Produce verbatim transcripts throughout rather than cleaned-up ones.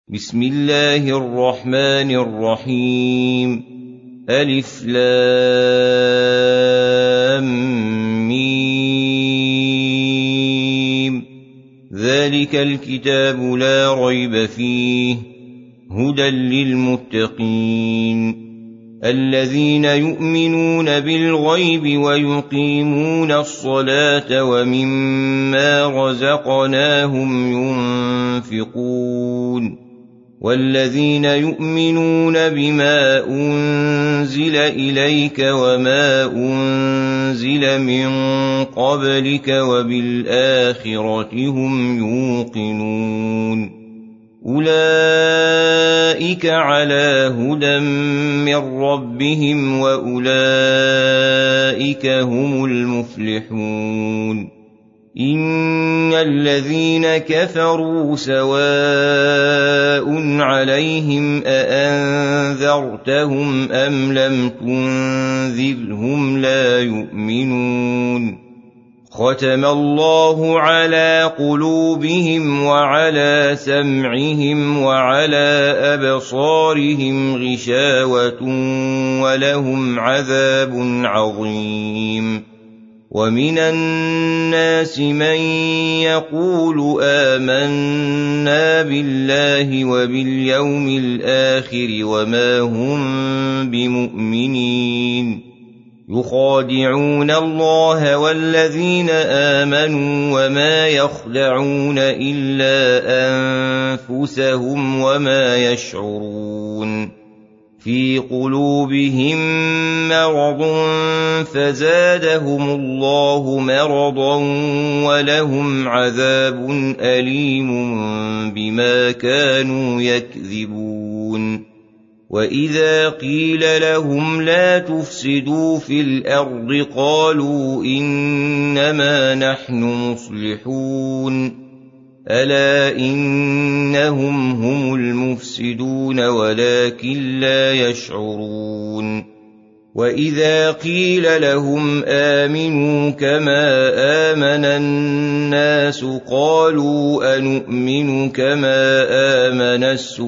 بسم الله الرحمن الرحيم ألف لام ميم ذلك الكتاب لا ريب فيه هدى للمتقين الذين يؤمنون بالغيب ويقيمون الصلاة ومما رزقناهم ينفقون والذين يؤمنون بما أنزل إليك وما أنزل من قبلك وبالآخرة هم يوقنون أولئك على هدى من ربهم وأولئك هم المفلحون إن الذين كفروا سواء عليهم أأنذرتهم أم لم تنذرهم لا يؤمنون ختم الله على قلوبهم وعلى سمعهم وعلى أبصارهم غشاوة ولهم عذاب عظيم ومن الناس من يقول آمنا بالله وباليوم الآخر وما هم بمؤمنين يخادعون الله والذين آمنوا وما يخدعون إلا أنفسهم وما يشعرون في قلوبهم مرض فزادهم الله مرضا ولهم عذاب أليم بما كانوا يكذبون وإذا قيل لهم لا تفسدوا في الأرض قالوا إنما نحن مصلحون ألا إنهم هم المفسدون ولكن لا يشعرون وإذا قيل لهم آمنوا كما آمن الناس قالوا أنؤمن كما آمن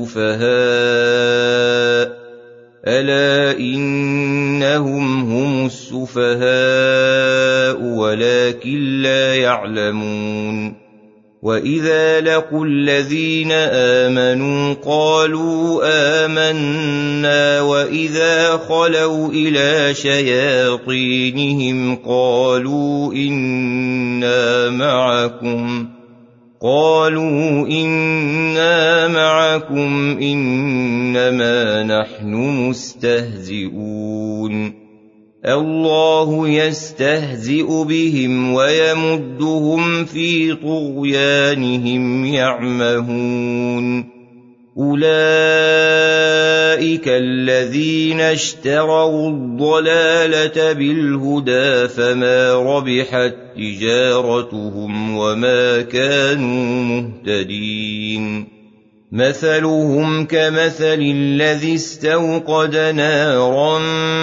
السفهاء ألا إنهم هم السفهاء ولكن لا يعلمون وإذا لقوا الذين آمنوا قالوا آمنا وإذا خلوا إلى شياطينهم قالوا إنا معكم قالوا إنا معكم إنما نحن مستهزئون الله يستهزئ بهم ويمدهم في طغيانهم يعمهون أولئك الذين اشتروا الضلالة بالهدى فما ربحت تجارتهم وما كانوا مهتدين مثلهم كمثل الذي استوقد نارا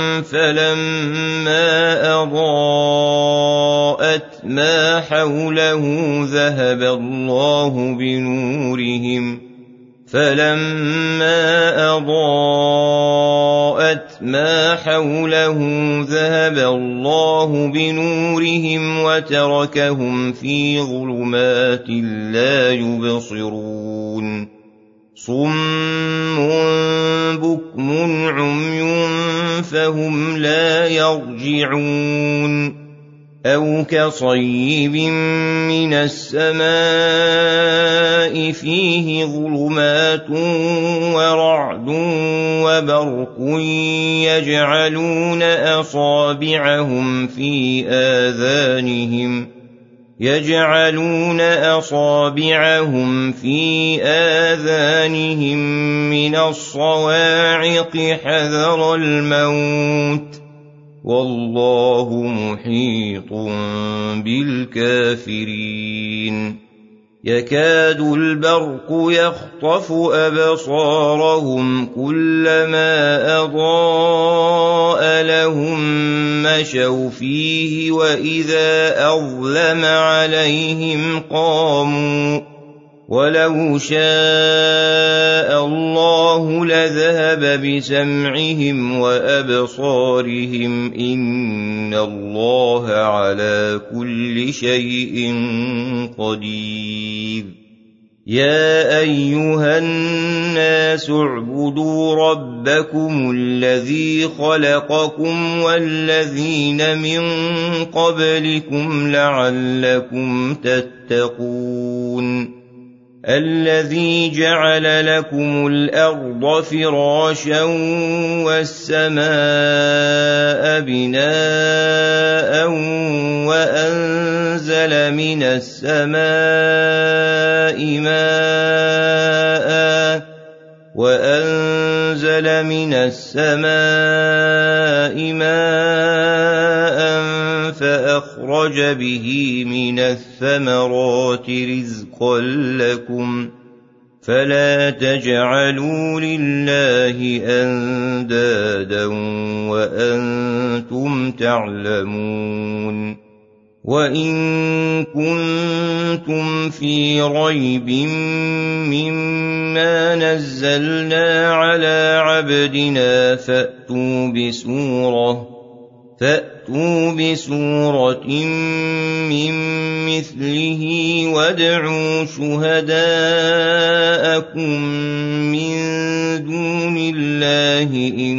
فلما أضاءت ما حوله ذهب الله بنورهم فلما أضاءت ما حوله ذهب الله بنورهم وتركهم في ظلمات لا يبصرون صم بكم عمي فهم لا يرجعون أو كصيب من السماء فيه ظلمات ورعد وبرق يجعلون أصابعهم في آذانهم يجعلون أصابعهم في آذانهم من الصواعق حذر الموت والله محيط بالكافرين يكاد البرق يخطف أبصارهم كلما أضاء لهم مشوا فيه وإذا أظلم عليهم قاموا ولو شاء يذهب بسمعهم وأبصارهم إن الله على كل شيء قدير يا أيها الناس اعبدوا ربكم الذي خلقكم والذين من قبلكم لعلكم تتقون الذي جعل لكم الأرض فراشا والسماء بناء وأنزل من السماء ماء وأنزل من السماء ماء فأخرج به من الثمرات رزقا لكم فلا تجعلوا لله أندادا وأنتم تعلمون وإن كنتم في ريب مما نزلنا على عبدنا فأتوا بسورة فأتوا بسورة من مثله وادعوا شهداءكم من دون الله إن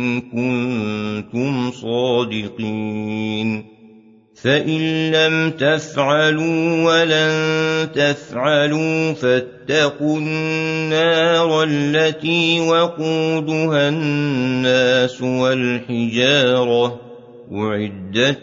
كنتم صادقين فإن لم تفعلوا ولن تفعلوا فاتقوا النار التي وقودها الناس والحجارة أعدت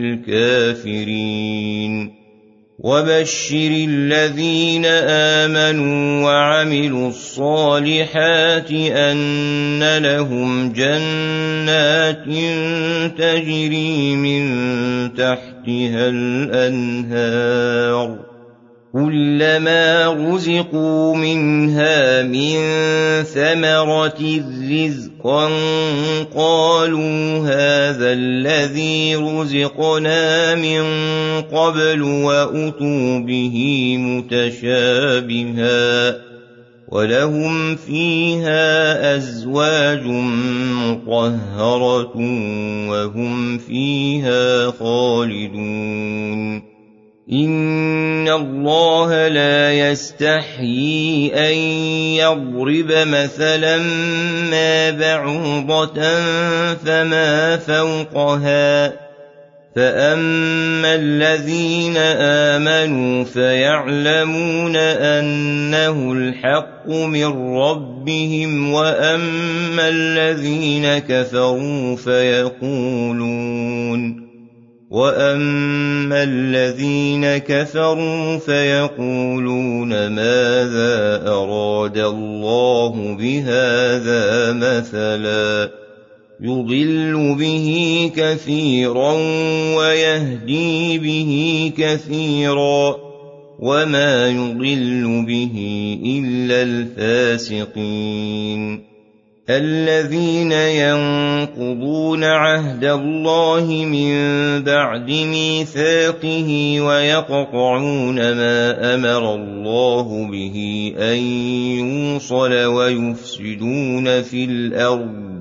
للكافرين وبشر الذين آمنوا وعملوا الصالحات أن لهم جنات تجري من تحتها الأنهار كلما رزقوا منها من ثمرة رزقا قالوا هذا الذي رزقنا من قبل وأتوا به متشابها ولهم فيها أزواج مطهرة وهم فيها خالدون إن الله لا يستحيي أن يضرب مثلا ما بعوضة فما فوقها فأما الذين آمنوا فيعلمون أنه الحق من ربهم وأما الذين كفروا فيقولون وأما الذين كفروا فيقولون ماذا أراد الله بهذا مثلا يضل به كثيرا ويهدي به كثيرا وما يضل به إلا الفاسقين الذين ينقضون عهد الله من بعد ميثاقه ويقطعون ما أمر الله به أن يوصل ويفسدون في الأرض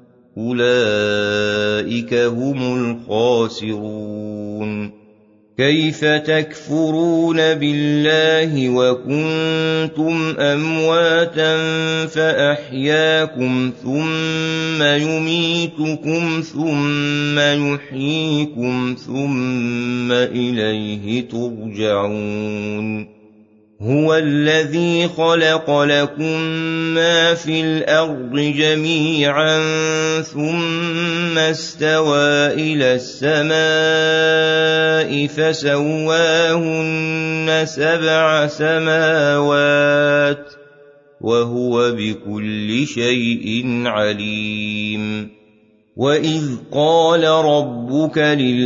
أولئك هم الخاسرون كيف تكفرون بالله وكنتم أمواتا فأحياكم ثم يميتكم ثم يحييكم ثم إليه ترجعون هو الذي خلق لكم ما في الأرض جميعا ثم استوى إلى السماء فسواهن سبع سماوات وهو بكل شيء عليم وإذ قال ربك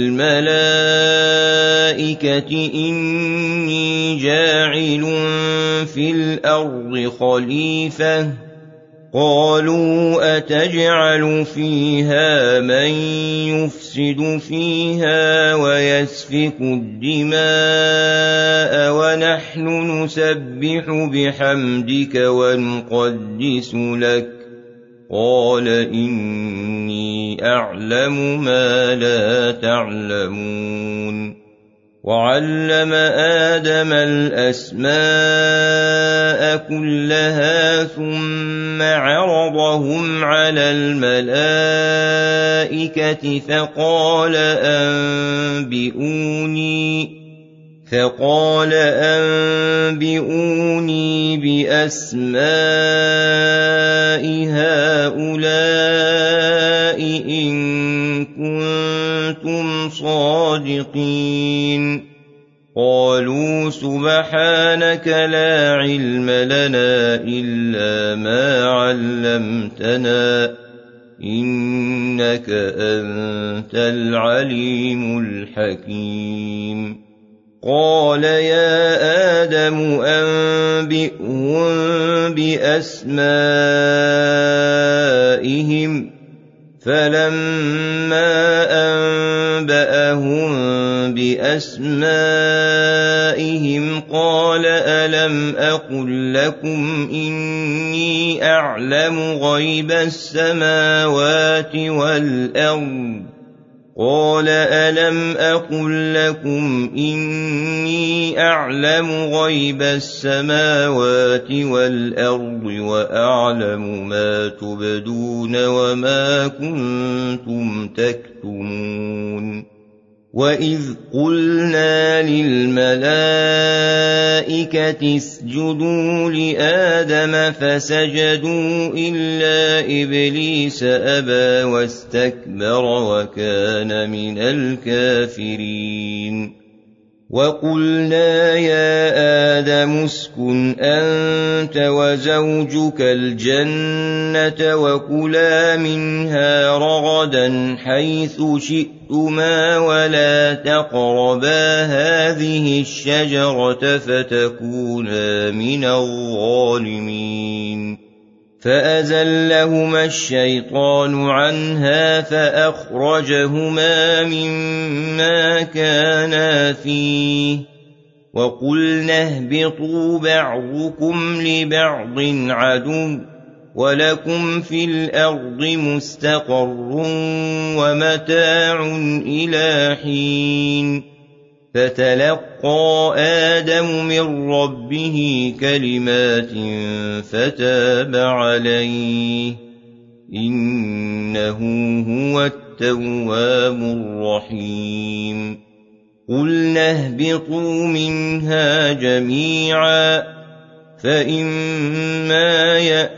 للملائكة إني جاعل في الأرض خليفة قالوا أتجعل فيها من يفسد فيها ويسفك الدماء ونحن نسبح بحمدك ونقدس لك قال إني أعلم ما لا تعلمون وعلم آدم الأسماء كلها ثم عرضهم على الملائكة فقال أنبئوني فقال أنبئوني بأسماء هؤلاء إن كنتم صادقين قالوا سبحانك لا علم لنا إلا ما علمتنا إنك أنت العليم الحكيم قال يا آدم أنبئهم بأسمائهم فلما أنبأهم بأسمائهم قال ألم أقل لكم إني أعلم غيب السماوات والأرض قال ألم أقل لكم إني أعلم غيب السماوات والأرض وأعلم ما تبدون وما كنتم تكتمون وإذ قلنا للملائكة اسجدوا لآدم فسجدوا إلا إبليس أبى واستكبر وكان من الكافرين وقلنا يا آدم اسكن أنت وزوجك الجنة وكلا منها رغدا حيث شئتما ولا تقربا هذه الشجرة فتكونا من الظالمين فأزلهما الشيطان عنها فأخرجهما مما كانا فيه وقلنا اهبطوا بعضكم لبعض عدو ولكم في الأرض مستقر ومتاع إلى حين فتلقى آدم من ربه كلمات فتاب عليه إنه هو التواب الرحيم قلنا اهبطوا منها جميعا فإما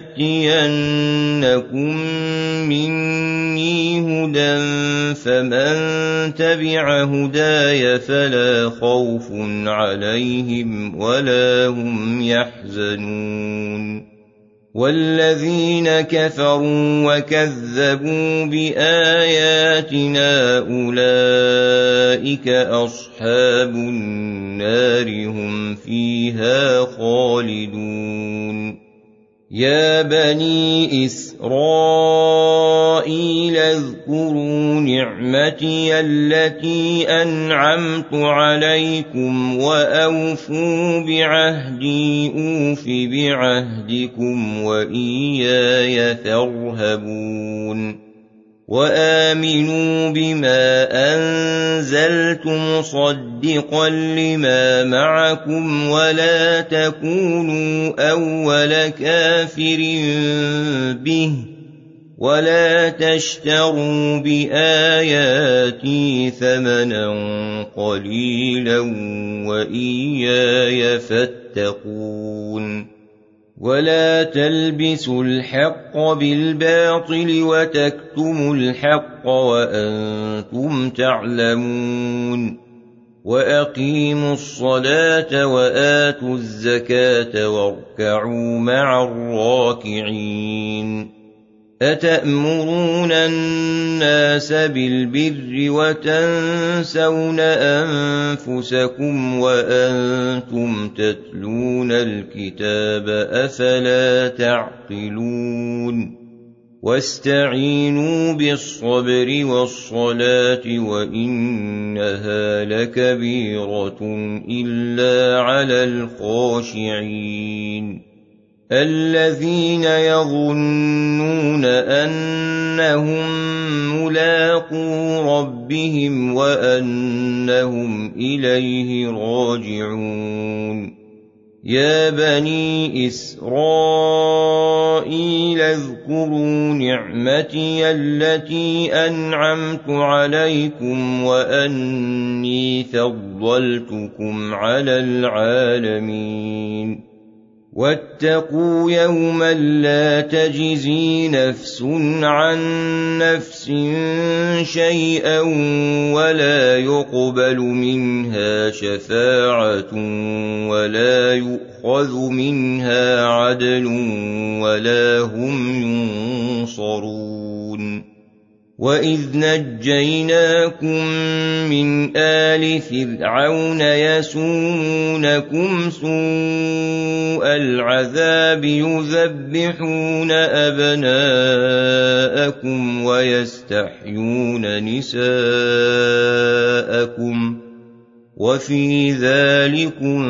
يأتينكم مني هدى فمن تبع هداي فلا خوف عليهم ولا هم يحزنون والذين كفروا وكذبوا بآياتنا أولئك أصحاب النار هم فيها خالدون يا بني إسرائيل اذكروا نعمتي التي أنعمت عليكم وأوفوا بعهدي أوف بعهدكم وإياي فارهبون وآمنوا بما أنزلت مصدقا لما معكم ولا تكونوا أول كافر به ولا تشتروا بآياتي ثمنا قليلا وإياي فاتقون ولا تلبسوا الحق بالباطل وتكتموا الحق وأنتم تعلمون وأقيموا الصلاة وآتوا الزكاة واركعوا مع الراكعين أتأمرون الناس بالبر وتنسون أنفسكم وأنتم تتلون الكتاب أفلا تعقلون واستعينوا بالصبر والصلاة وإنها لكبيرة إلا على الخاشعين الذين يظنون أنهم ملاقو ربهم وأنهم إليه راجعون يا بني إسرائيل اذكروا نعمتي التي أنعمت عليكم وأني فضلتكم على العالمين واتقوا يوما لا تجزي نفس عن نفس شيئا ولا يقبل منها شفاعة ولا يؤخذ منها عدل ولا هم ينصرون وإذ نجيناكم من آل فرعون يسومونكم سوء العذاب يذبحون أبناءكم ويستحيون نساءكم وفي ذلكم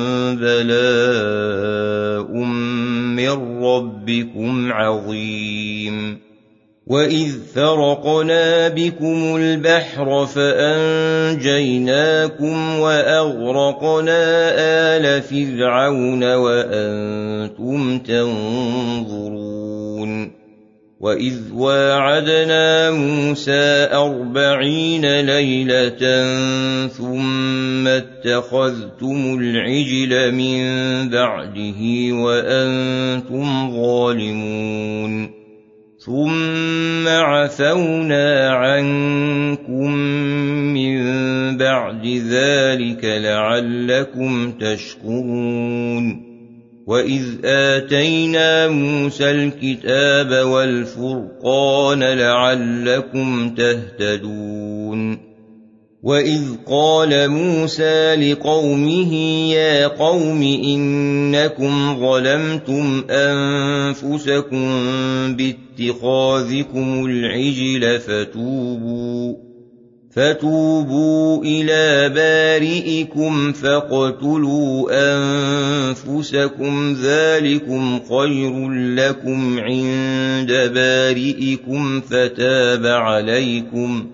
بلاء من ربكم عظيم وإذ فرقنا بكم البحر فأنجيناكم وأغرقنا آل فرعون وأنتم تنظرون وإذ واعدنا موسى أربعين ليلة ثم اتخذتم العجل من بعده وأنتم ظالمون ثم عفونا عنكم من بعد ذلك لعلكم تشكرون وإذ آتينا موسى الكتاب والفرقان لعلكم تهتدون وإذ قال موسى لقومه يا قوم إنكم ظلمتم أنفسكم باتخاذكم العجل فتوبوا فتوبوا إلى بارئكم فاقتلوا أنفسكم ذلكم خير لكم عند بارئكم فتاب عليكم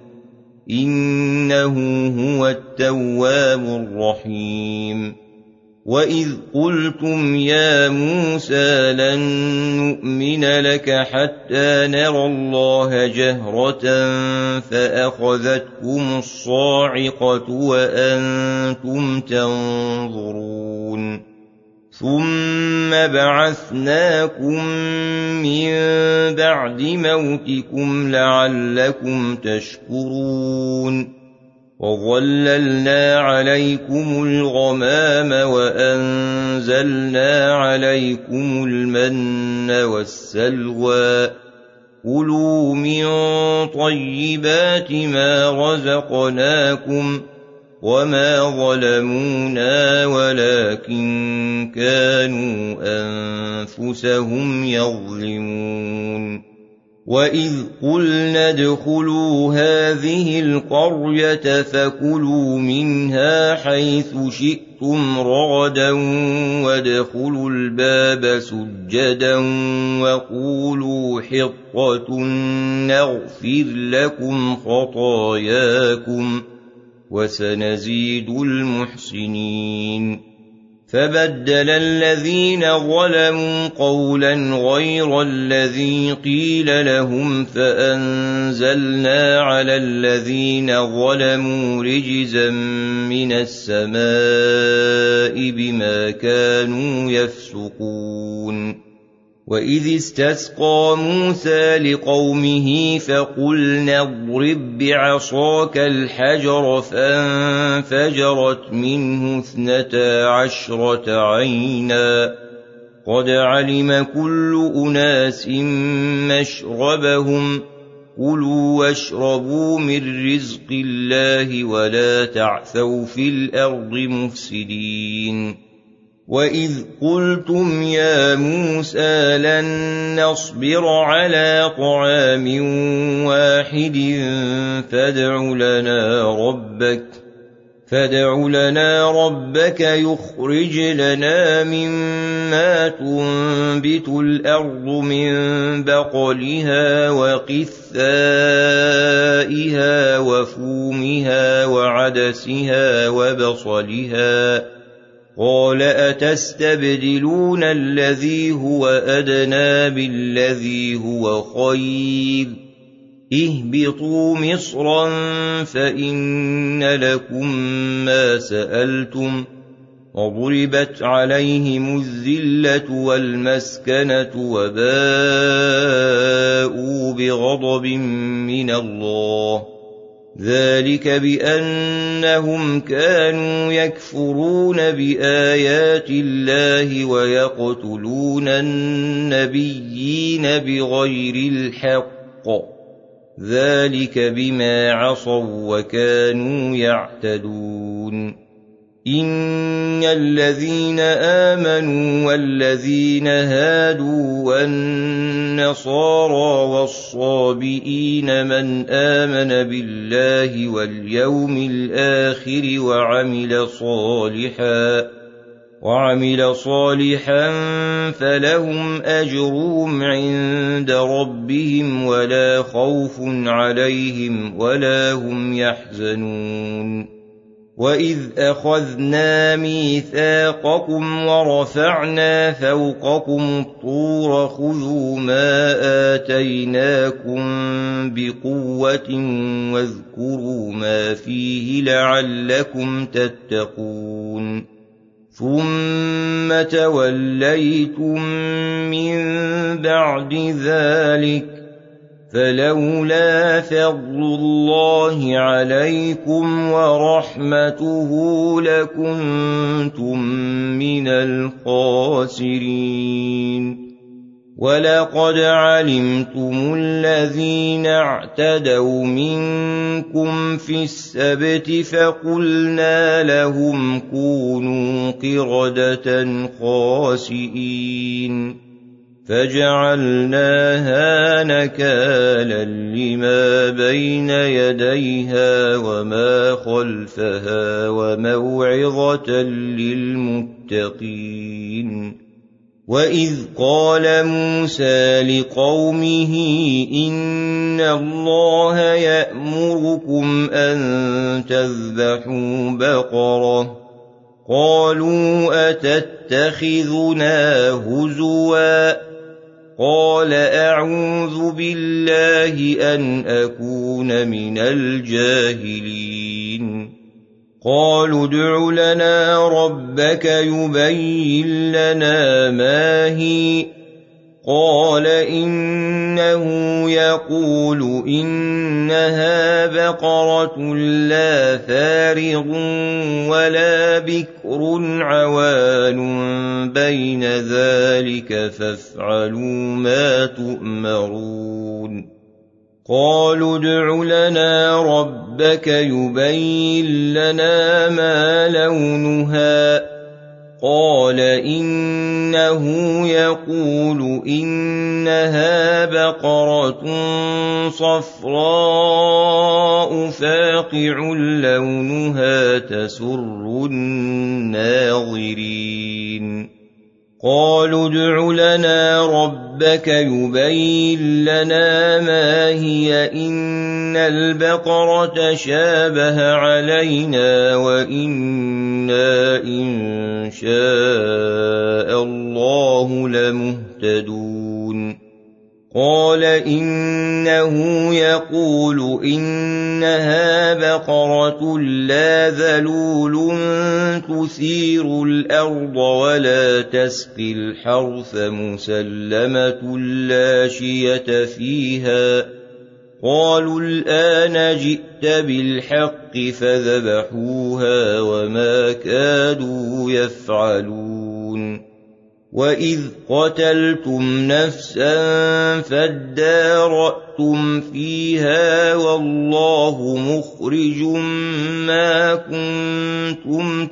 إنه هو التواب الرحيم وإذ قلتم يا موسى لن نؤمن لك حتى نرى الله جهرة فأخذتكم الصاعقة وأنتم تنظرون ثم بعثناكم من بعد موتكم لعلكم تشكرون وظللنا عليكم الغمام وأنزلنا عليكم المن والسلوى كلوا من طيبات ما رزقناكم وما ظلمونا ولكن كانوا أنفسهم يظلمون وإذ قلنا ادخلوا هذه القرية فكلوا منها حيث شئتم رغدا وادخلوا الباب سجدا وقولوا حطة نغفر لكم خطاياكم وسنزيد المحسنين فبدل الذين ظلموا قولا غير الذي قيل لهم فأنزلنا على الذين ظلموا رجزا من السماء بما كانوا يفسقون وإذ استسقى موسى لقومه فقلنا اضرب بعصاك الحجر فانفجرت منه اثنتا عشرة عينا قد علم كل أناس مشربهم كلوا واشربوا من رزق الله ولا تعثوا في الأرض مفسدين وإذ قلتم يا موسى لن نصبر على طعام واحد فادع لنا ربك فادع لنا ربك يخرج لنا مما تنبت الأرض من بقلها وقثائها وفومها وعدسها وبصلها. قال أتستبدلون الذي هو أدنى بالذي هو خير اهبطوا مصرا فإن لكم ما سألتم وضربت عليهم الذلة والمسكنة وباءوا بغضب من الله ذلك بأنهم كانوا يكفرون بآيات الله ويقتلون النبيين بغير الحق ذلك بما عصوا وكانوا يعتدون. إن الذين آمنوا والذين هادوا والنصارى والصابئين من آمن بالله واليوم الآخر وعمل صالحا وعمل صالحا فلهم أجرهم عند ربهم ولا خوف عليهم ولا هم يحزنون. وإذ أخذنا ميثاقكم ورفعنا فوقكم الطور خذوا ما آتيناكم بقوة واذكروا ما فيه لعلكم تتقون. ثم توليتم من بعد ذلك فلولا فضل الله عليكم ورحمته لكنتم من الخاسرين. ولقد علمتم الذين اعتدوا منكم في السبت فقلنا لهم كونوا قردة خاسئين فجعلناها نكالا لما بين يديها وما خلفها وموعظة للمتقين. وإذ قال موسى لقومه إن الله يأمركم أن تذبحوا بقرة قالوا أتتخذنا هزوا قال أعوذ بالله أن أكون من الجاهلين. قالوا ادع لنا ربك يبين لنا ما هي قال إنه يقول إنها بقرة لا فارغ ولا بكر عوان بين ذلك فافعلوا ما تؤمرون. قالوا ادع لنا ربك يبين لنا ما لونها قال إنه يقول إنها بقرة صفراء فاقع لونها تسر الناظرين. قالوا ادع لنا ربك يبين لنا ما هي إن البقرة شابه علينا وإنا إن شاء الله لمهتدون. قال إنه يقول إنها بقرة لا ذلول تثير الأرض ولا تسقي الحرث مسلمة لا شية فيها. قالوا الآن جئت بالحق فذبحوها وما كادوا يفعلون. وإذ قتلتم نفسا فادارأتم فيها والله مخرج ما كنتم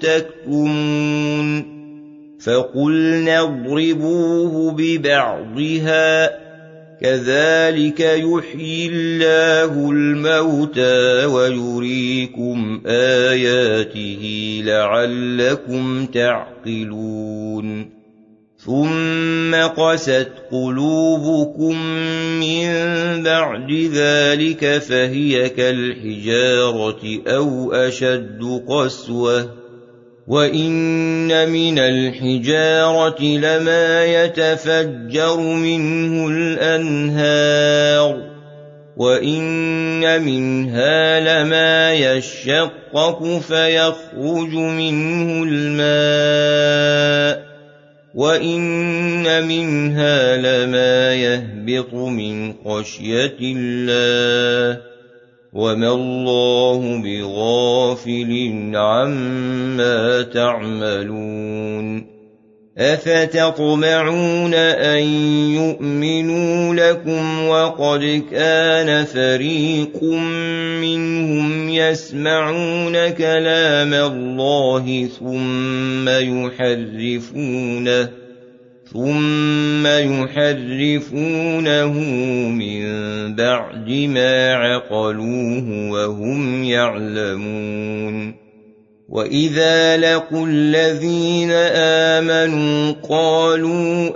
تكتمون. فقلنا اضربوه ببعضها كذلك يحيي الله الموتى ويريكم آياته لعلكم تعقلون ثم قست قلوبكم من بعد ذلك فهي كالحجارة أو أشد قسوة وإن من الحجارة لما يتفجر منه الأنهار وإن منها لما يشقق فيخرج منه الماء وإن منها لما يهبط من خشية الله وما الله بغافل عما تعملون أفتطمعون أن يؤمنوا لكم وقد كان فريق منهم يسمعون كلام الله ثم يحرفونه ثم يحرفونه من بعد ما عقلوه وهم يعلمون وإذا لقوا الذين آمنوا قالوا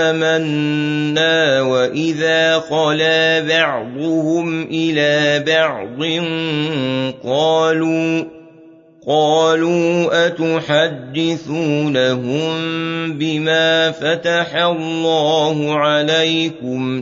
آمنا وإذا خلا بعضهم إلى بعض قالوا قالوا أتحدثونهم بما فتح الله عليكم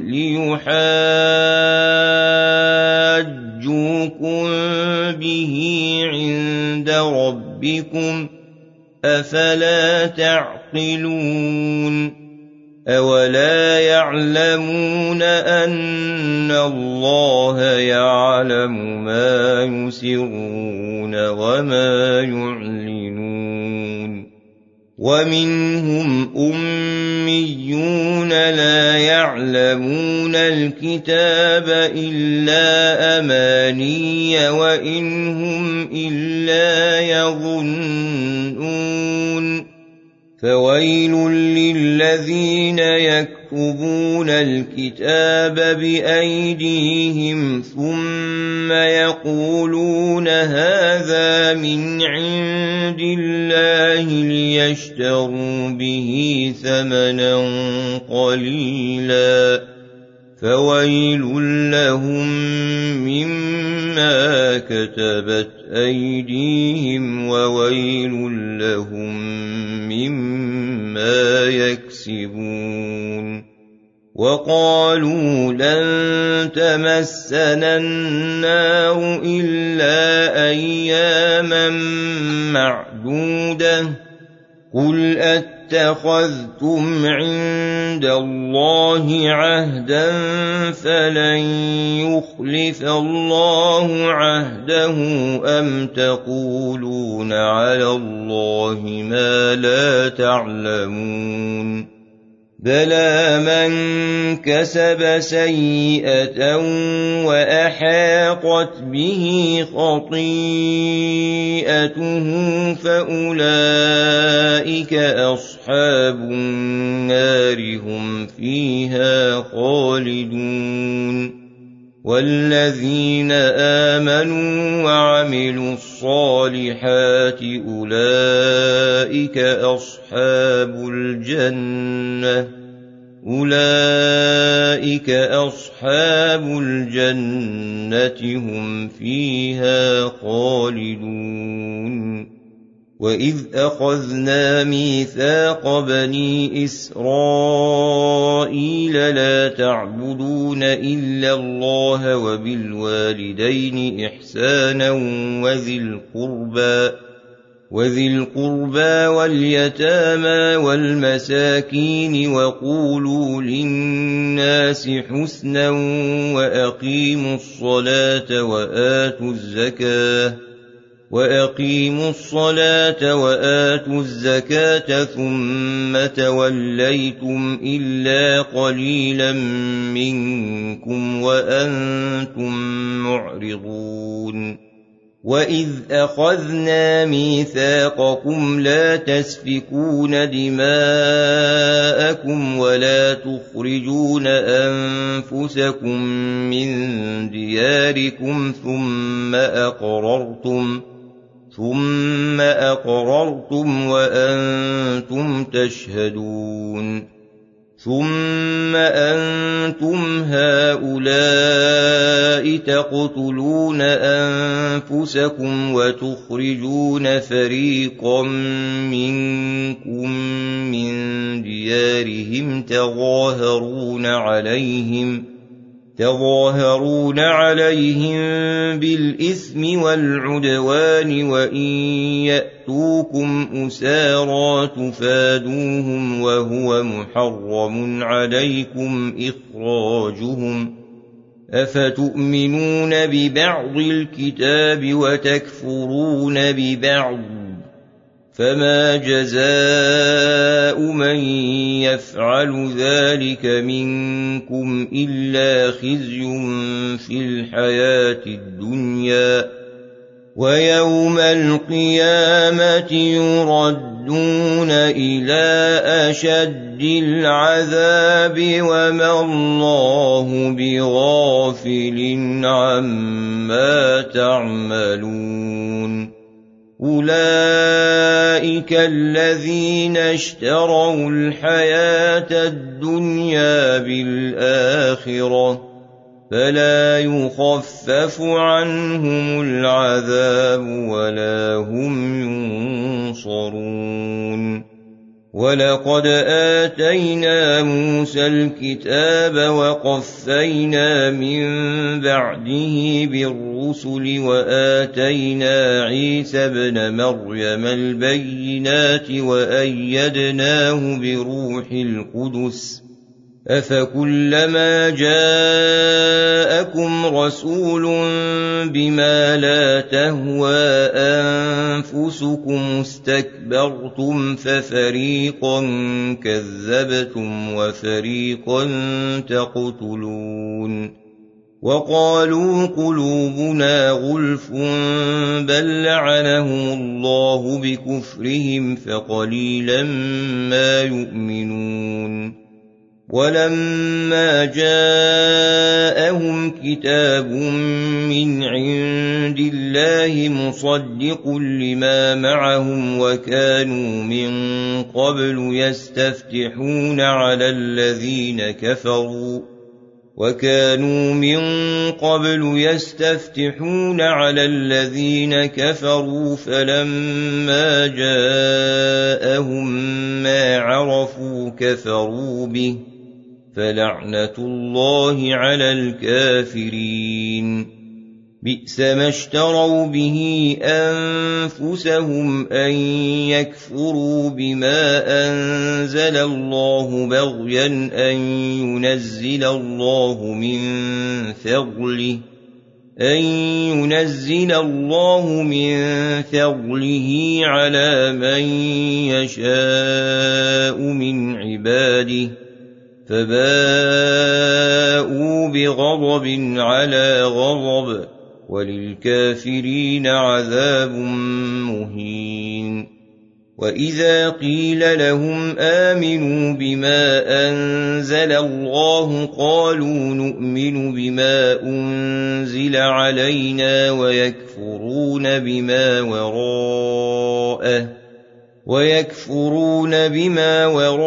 ليحاجوكم به عند ربكم أفلا تعقلون أولا يعلمون أن الله يعلم ما يسرون وما يعلنون ومنهم أميون لا يعلمون الكتاب إلا أماني وإن هم إلا يظنون فويل للذين يكتبون الكتاب بأيديهم ثم يقولون هذا من عند الله ليشتروا به ثمنا قليلا فويل لهم مما كتبت أيديهم وويل لهم مما يكسبون وقالوا لن تمسنا النار إلا أياما معدودة قل أتخذتم عند الله عهدا فلن يخلف الله عهده أم تقولون على الله ما لا تعلمون بلى من كسب سيئة وأحاطت به خطيئته فأولئك أصحاب النار هم فيها خالدون والذين آمنوا وعملوا الصالحات أولئك أصحاب الجنة أولئك أصحاب الجنة هم فيها خالدون وإذ أخذنا ميثاق بني إسرائيل لا تعبدون إلا الله وبالوالدين إحسانا وذي القربى وذي القربى واليتامى والمساكين وقولوا للناس حسنا وأقيموا الصلاة وآتوا الزكاة وأقيموا الصلاة وآتوا الزكاة ثم توليتم إلا قليلا منكم وأنتم معرضون وَإِذْ أَخَذْنَا مِيثَاقَكُمْ لَا تَسْفِكُونَ دِمَاءَكُمْ وَلَا تُخْرِجُونَ أَنفُسَكُم مِّن دِيَارِكُمْ ثُمَّ أَقْرَرْتُمْ ثُمَّ أَقْرَرْتُمْ وَأَنتُمْ تَشْهَدُونَ ثُمَّ أَنتُمْ هَٰؤُلَاءِ تَقْتُلُونَ أَنفُسَكُمْ وَتُخْرِجُونَ فَرِيقًا مِّنكُم مِّن دِيَارِهِمْ تَظَاهَرُونَ عَلَيْهِمْ تظاهرون عليهم بالإثم والعدوان وإن يأتوكم أسارى تفادوهم وهو محرم عليكم إخراجهم أفتؤمنون ببعض الكتاب وتكفرون ببعض فما جزاء من يفعل ذلك منكم إلا خزي في الحياة الدنيا ويوم القيامة يردون إلى أشد العذاب وما الله بغافل عما تعملون أولئك الذين اشتروا الحياة الدنيا بالآخرة فلا يخفف عنهم العذاب ولا هم ينصرون ولقد آتينا موسى الكتاب وقفينا من بعده بالرسل وآتينا عيسى ابن مريم البينات وأيدناه بروح القدس أفكلما جاءكم رسول بما لا تهوى أنفسكم استكبرتم ففريقا كذبتم وفريقا تقتلون وقالوا قلوبنا غلف بل لعنهم الله بكفرهم فقليلا ما يؤمنون ولما جاءهم كتاب من عند الله مصدق لما معهم وكانوا من قبل يستفتحون على الذين كفروا وكانوا من قبل يستفتحون على الذين كفروا فلما جاءهم ما عرفوا كفروا به فلعنة الله على الكافرين بئس ما اشتروا به أنفسهم أن يكفروا بما أنزل الله بغيا أن ينزل الله من فضله أن ينزل الله من فضله على من يشاء من عباده فباءوا بغضب على غضب وللكافرين عذاب مهين وإذا قيل لهم آمنوا بما أنزل الله قالوا نؤمن بما أنزل علينا ويكفرون بما وراءه ويكفرون بما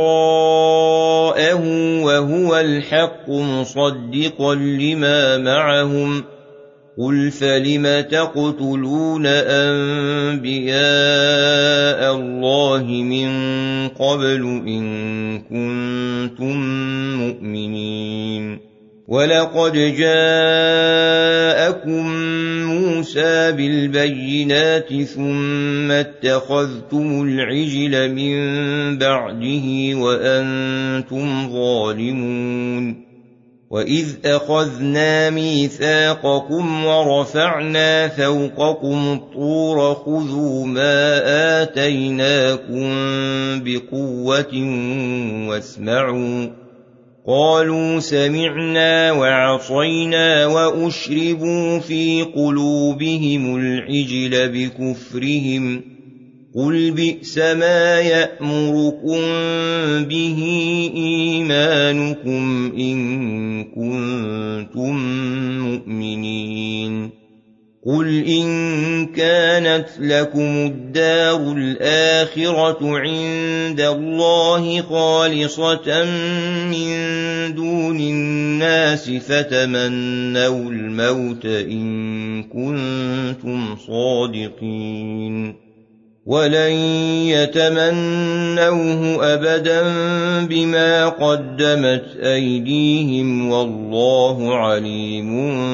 وراءه وهو الحق مصدقا لما معهم قل فلم تقتلون أنبياء الله من قبل إن كنتم مؤمنين ولقد جاءكم موسى بالبينات ثم اتخذتم العجل من بعده وأنتم ظالمون وإذ أخذنا ميثاقكم ورفعنا فوقكم الطور خذوا ما آتيناكم بقوة واسمعوا قالوا سمعنا وعصينا وأشربوا في قلوبهم العجل بكفرهم قل بئس ما يأمركم به إيمانكم إن كنتم مؤمنين قل إن كانت لكم الدار الآخرة عند الله خالصة من دون الناس فتمنوا الموت إن كنتم صادقين ولن يتمنوه أبدا بما قدمت أيديهم والله عليم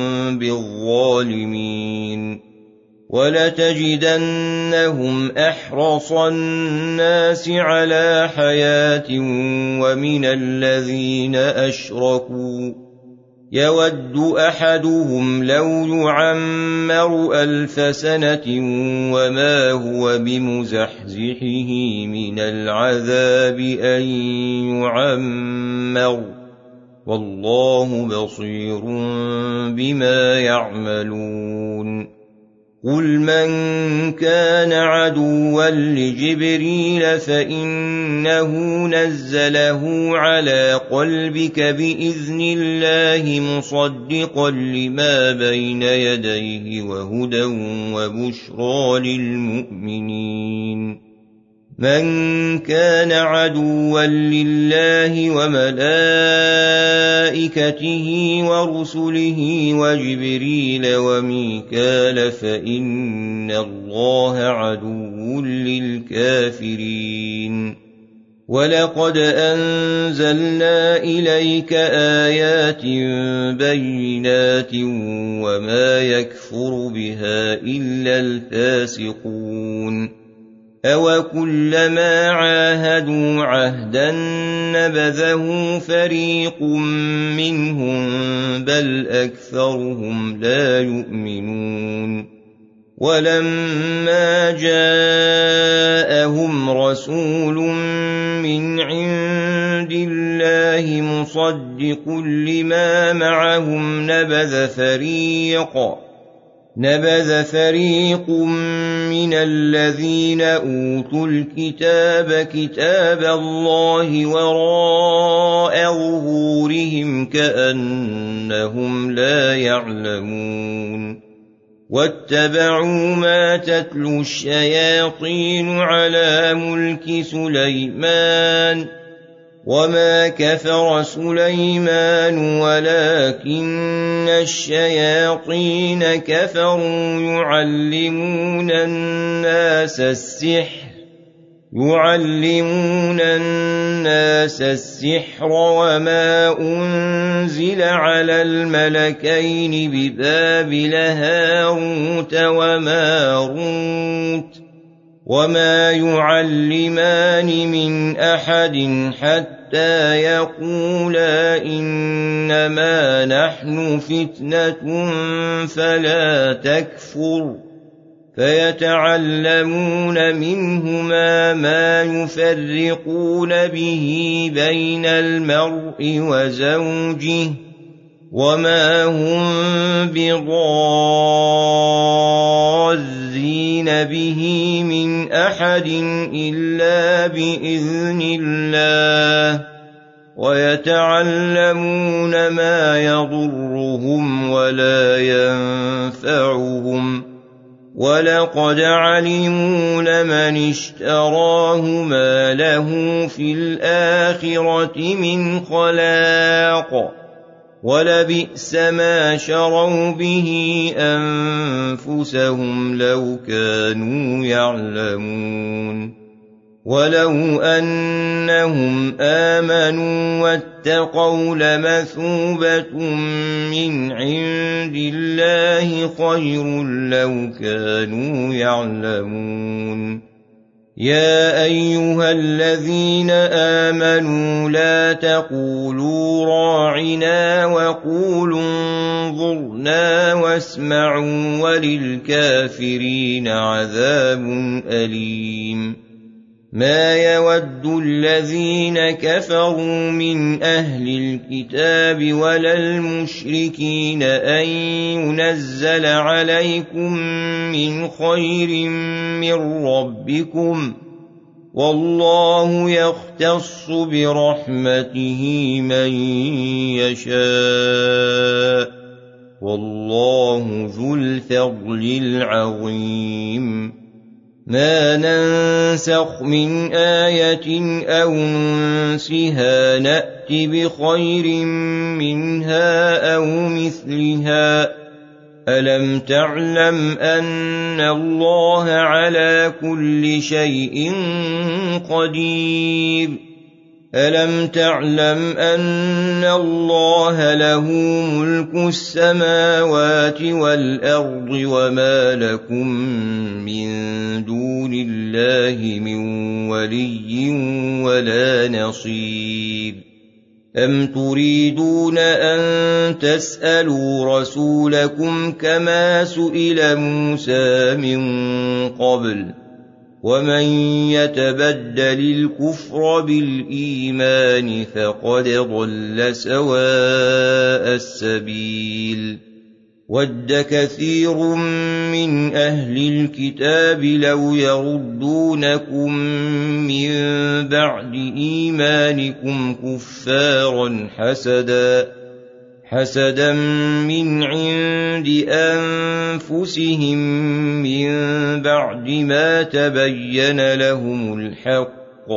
بالظالمين ولتجدنهم أحرص الناس على حياة ومن الذين أشركوا يود أحدهم لو يعمر ألف سنة وما هو بمزحزحه من العذاب أن يعمر والله بصير بما يعملون قل من كان عدوا لجبريل فإنه نزله على قلبك بإذن الله مصدقا لما بين يديه وهدى وبشرى للمؤمنين من كان عدوا لله وملائكته ورسله وجبريل وميكال فإن الله عدو للكافرين ولقد أنزلنا إليك آيات بينات وما يكفر بها إلا الفاسقون أَوَكُلَّمَا عَاهَدُوا عَهْدًا نَبَذَهُ فَرِيقٌ مِّنْهُم بَلْ أَكْثَرُهُمْ لَا يُؤْمِنُونَ وَلَمَّا جَاءَهُمْ رَسُولٌ مِّنْ عِندِ اللَّهِ مُصَدِّقٌ لِّمَا مَعَهُمْ نَبَذَ فَرِيقٌ نبذ فريق من الذين أوتوا الكتاب كتاب الله وراء ظهورهم كأنهم لا يعلمون واتبعوا ما تتلو الشياطين على ملك سليمان وما كفر سليمان ولكن الشياطين كفروا يعلمون الناس السحر يعلمون الناس السحر وما أنزل على الملكين ببابل هاروت وماروت وما يعلمان من أحد حتى يقولا إنما نحن فتنة فلا تكفر فيتعلمون منهما ما يفرقون به بين المرء وزوجه وما هم بضارين به من أحد إلا بإذن الله ويتعلمون ما يضرهم ولا ينفعهم ولقد علموا لمن اشتراه ما له في الآخرة من خلاق ولبئس ما شروا به أنفسهم لو كانوا يعلمون ولو أنهم آمنوا واتقوا لمثوبة من عند الله خير لو كانوا يعلمون يا أيها الذين آمنوا لا تقولوا راعنا وقولوا انظرنا واسمعوا وللكافرين عذاب أليم ما يود الذين كفروا من أهل الكتاب ولا المشركين أن ينزل عليكم من خير من ربكم والله يختص برحمته من يشاء والله ذو الفضل العظيم ما ننسخ من آية أو ننسها نأت بخير منها أو مثلها ألم تعلم أن الله على كل شيء قدير ألم تعلم أن الله له ملك السماوات والأرض وما لكم من دون الله من ولي ولا نصير أم تريدون أن تسألوا رسولكم كما سئل موسى من قبل ومن يتبدل الكفر بالإيمان فقد ضل سواء السبيل ود كثير من أهل الكتاب لو يردونكم من بعد إيمانكم كفارا حسدا حسدا من عند أنفسهم من بعد ما تبين لهم الحق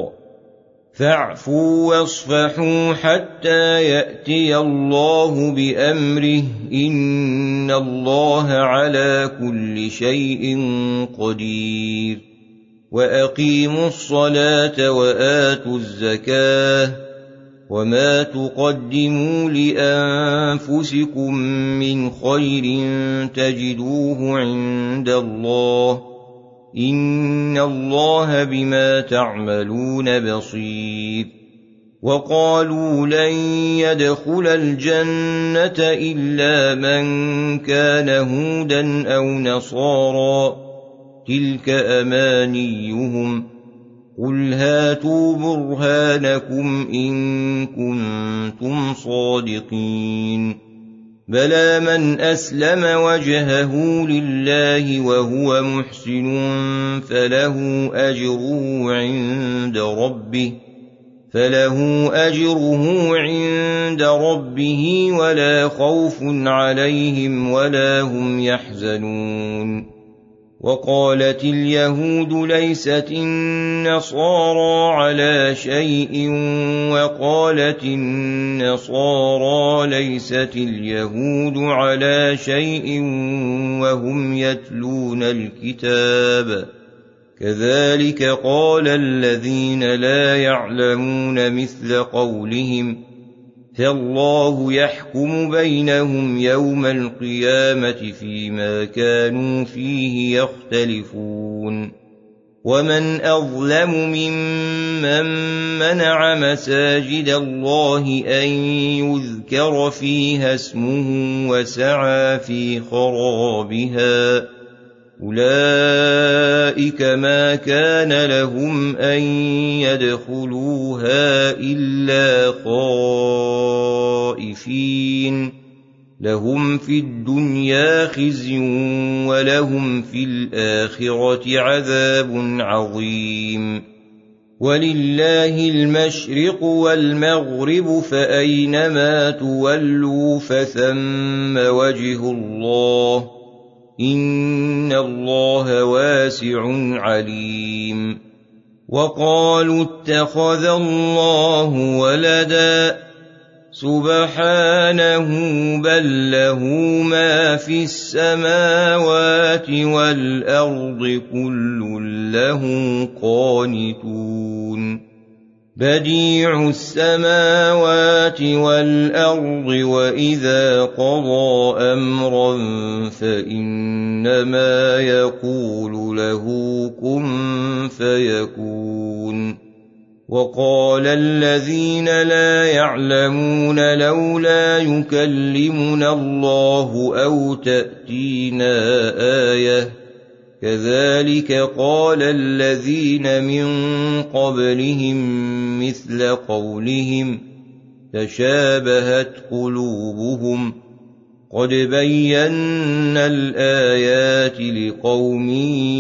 فاعفوا واصفحوا حتى يأتي الله بأمره إن الله على كل شيء قدير وأقيموا الصلاة وآتوا الزكاة وما تقدموا لأنفسكم من خير تجدوه عند الله إن الله بما تعملون بصير وقالوا لن يدخل الجنة إلا من كان هودا أو نصارى تلك أمانيهم قل هاتوا برهانكم إن كنتم صادقين بلى من أسلم وجهه لله وهو محسن فله أجره عند ربه فله أجره عند ربه ولا خوف عليهم ولا هم يحزنون وقالت اليهود ليست النصارى على شيء وقالت النصارى ليست اليهود على شيء وهم يتلون الكتاب كذلك قال الذين لا يعلمون مثل قولهم فالله يحكم بينهم يوم القيامة فيما كانوا فيه يختلفون ومن أظلم ممن منع مساجد الله أن يذكر فيها اسمه وسعى في خرابها أولئك ما كان لهم أن يدخلوها إلا خائفين لهم في الدنيا خزي ولهم في الآخرة عذاب عظيم ولله المشرق والمغرب فأينما تولوا فثم وجه الله إن الله واسع عليم وقالوا اتخذ الله ولدا سبحانه بل له ما في السماوات والأرض كل له قانتون بديع السماوات والأرض وإذا قضى أمرا فإنما يقول له كن فيكون وقال الذين لا يعلمون لولا يكلمنا الله أو تأتينا آية كذلك قال الذين من قبلهم مثل قولهم تشابهت قلوبهم قد بينا الآيات لقوم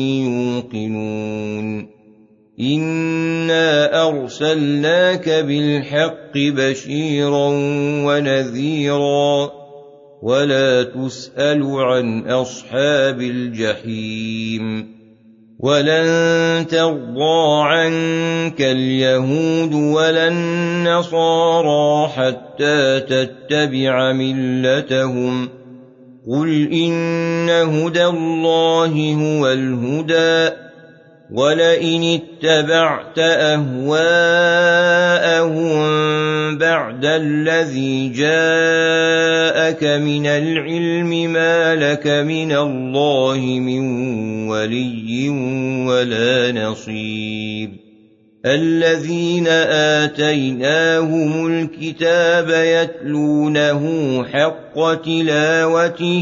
يوقنون إنا أرسلناك بالحق بشيرا ونذيرا ولا تسأل عن أصحاب الجحيم ولن ترضى عنك اليهود ولا النصارى حتى تتبع ملتهم قل إن هدى الله هو الهدى ولئن اتبعت أهواءهم بعد الذي جاءك من العلم ما لك من الله من ولي ولا نصير الذين آتيناهم الكتاب يتلونه حق تلاوته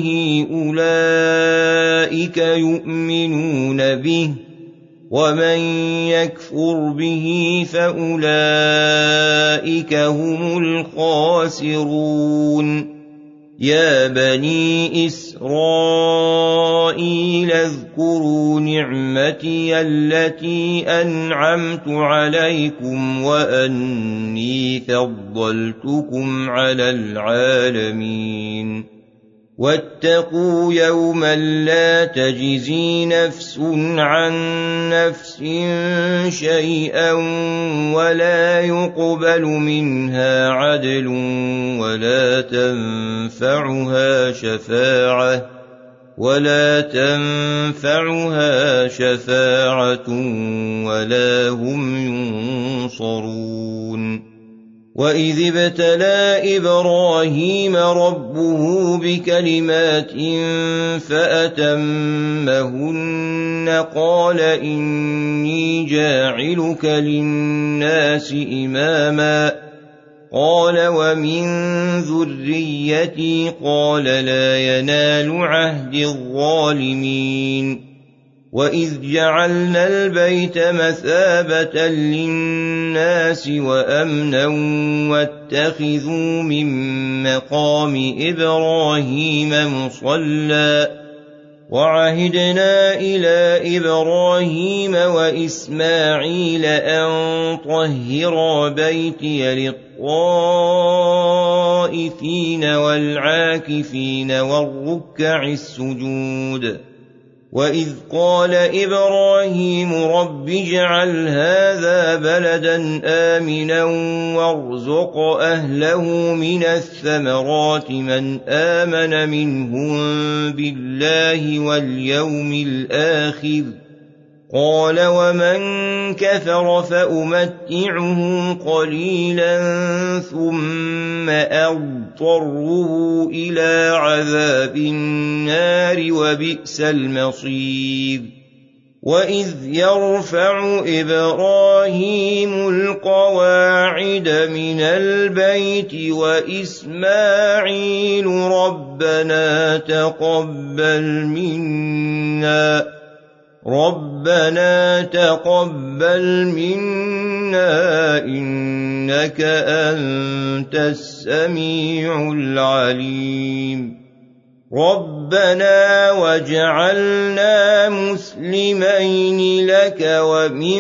أولئك يؤمنون به ومن يكفر به فأولئك هم الخاسرون يا بني إسرائيل اذكروا نعمتي التي أنعمت عليكم وأني فضلتكم على العالمين واتقوا يوما لا تجزي نفس عن نفس شيئا ولا يقبل منها عدل ولا تنفعها شفاعة ولا تنفعها شفاعة ولا هم ينصرون وإذ ابتلى إبراهيم ربه بكلمات فأتمهن قال إني جاعلك للناس إماما قال ومن ذريتي قال لا ينال عهد الظالمين وإذ جعلنا البيت مثابة للناس وأمنا واتخذوا من مقام إبراهيم مصلى وعهدنا إلى إبراهيم وإسماعيل أن طهرا بيتي للطائفين والعاكفين والركع السجود وإذ قال إبراهيم رب اجعل هذا بلدا آمنا وارزق أهله من الثمرات من آمن منهم بالله واليوم الآخر قال ومن كفر فأمتعه قليلا ثم أضطره إلى عذاب النار وبئس المصير وإذ يرفع إبراهيم القواعد من البيت وإسماعيل ربنا تقبل منا ربنا تقبل منا إنك أنت السميع العليم ربنا واجعلنا مسلمين لك ومن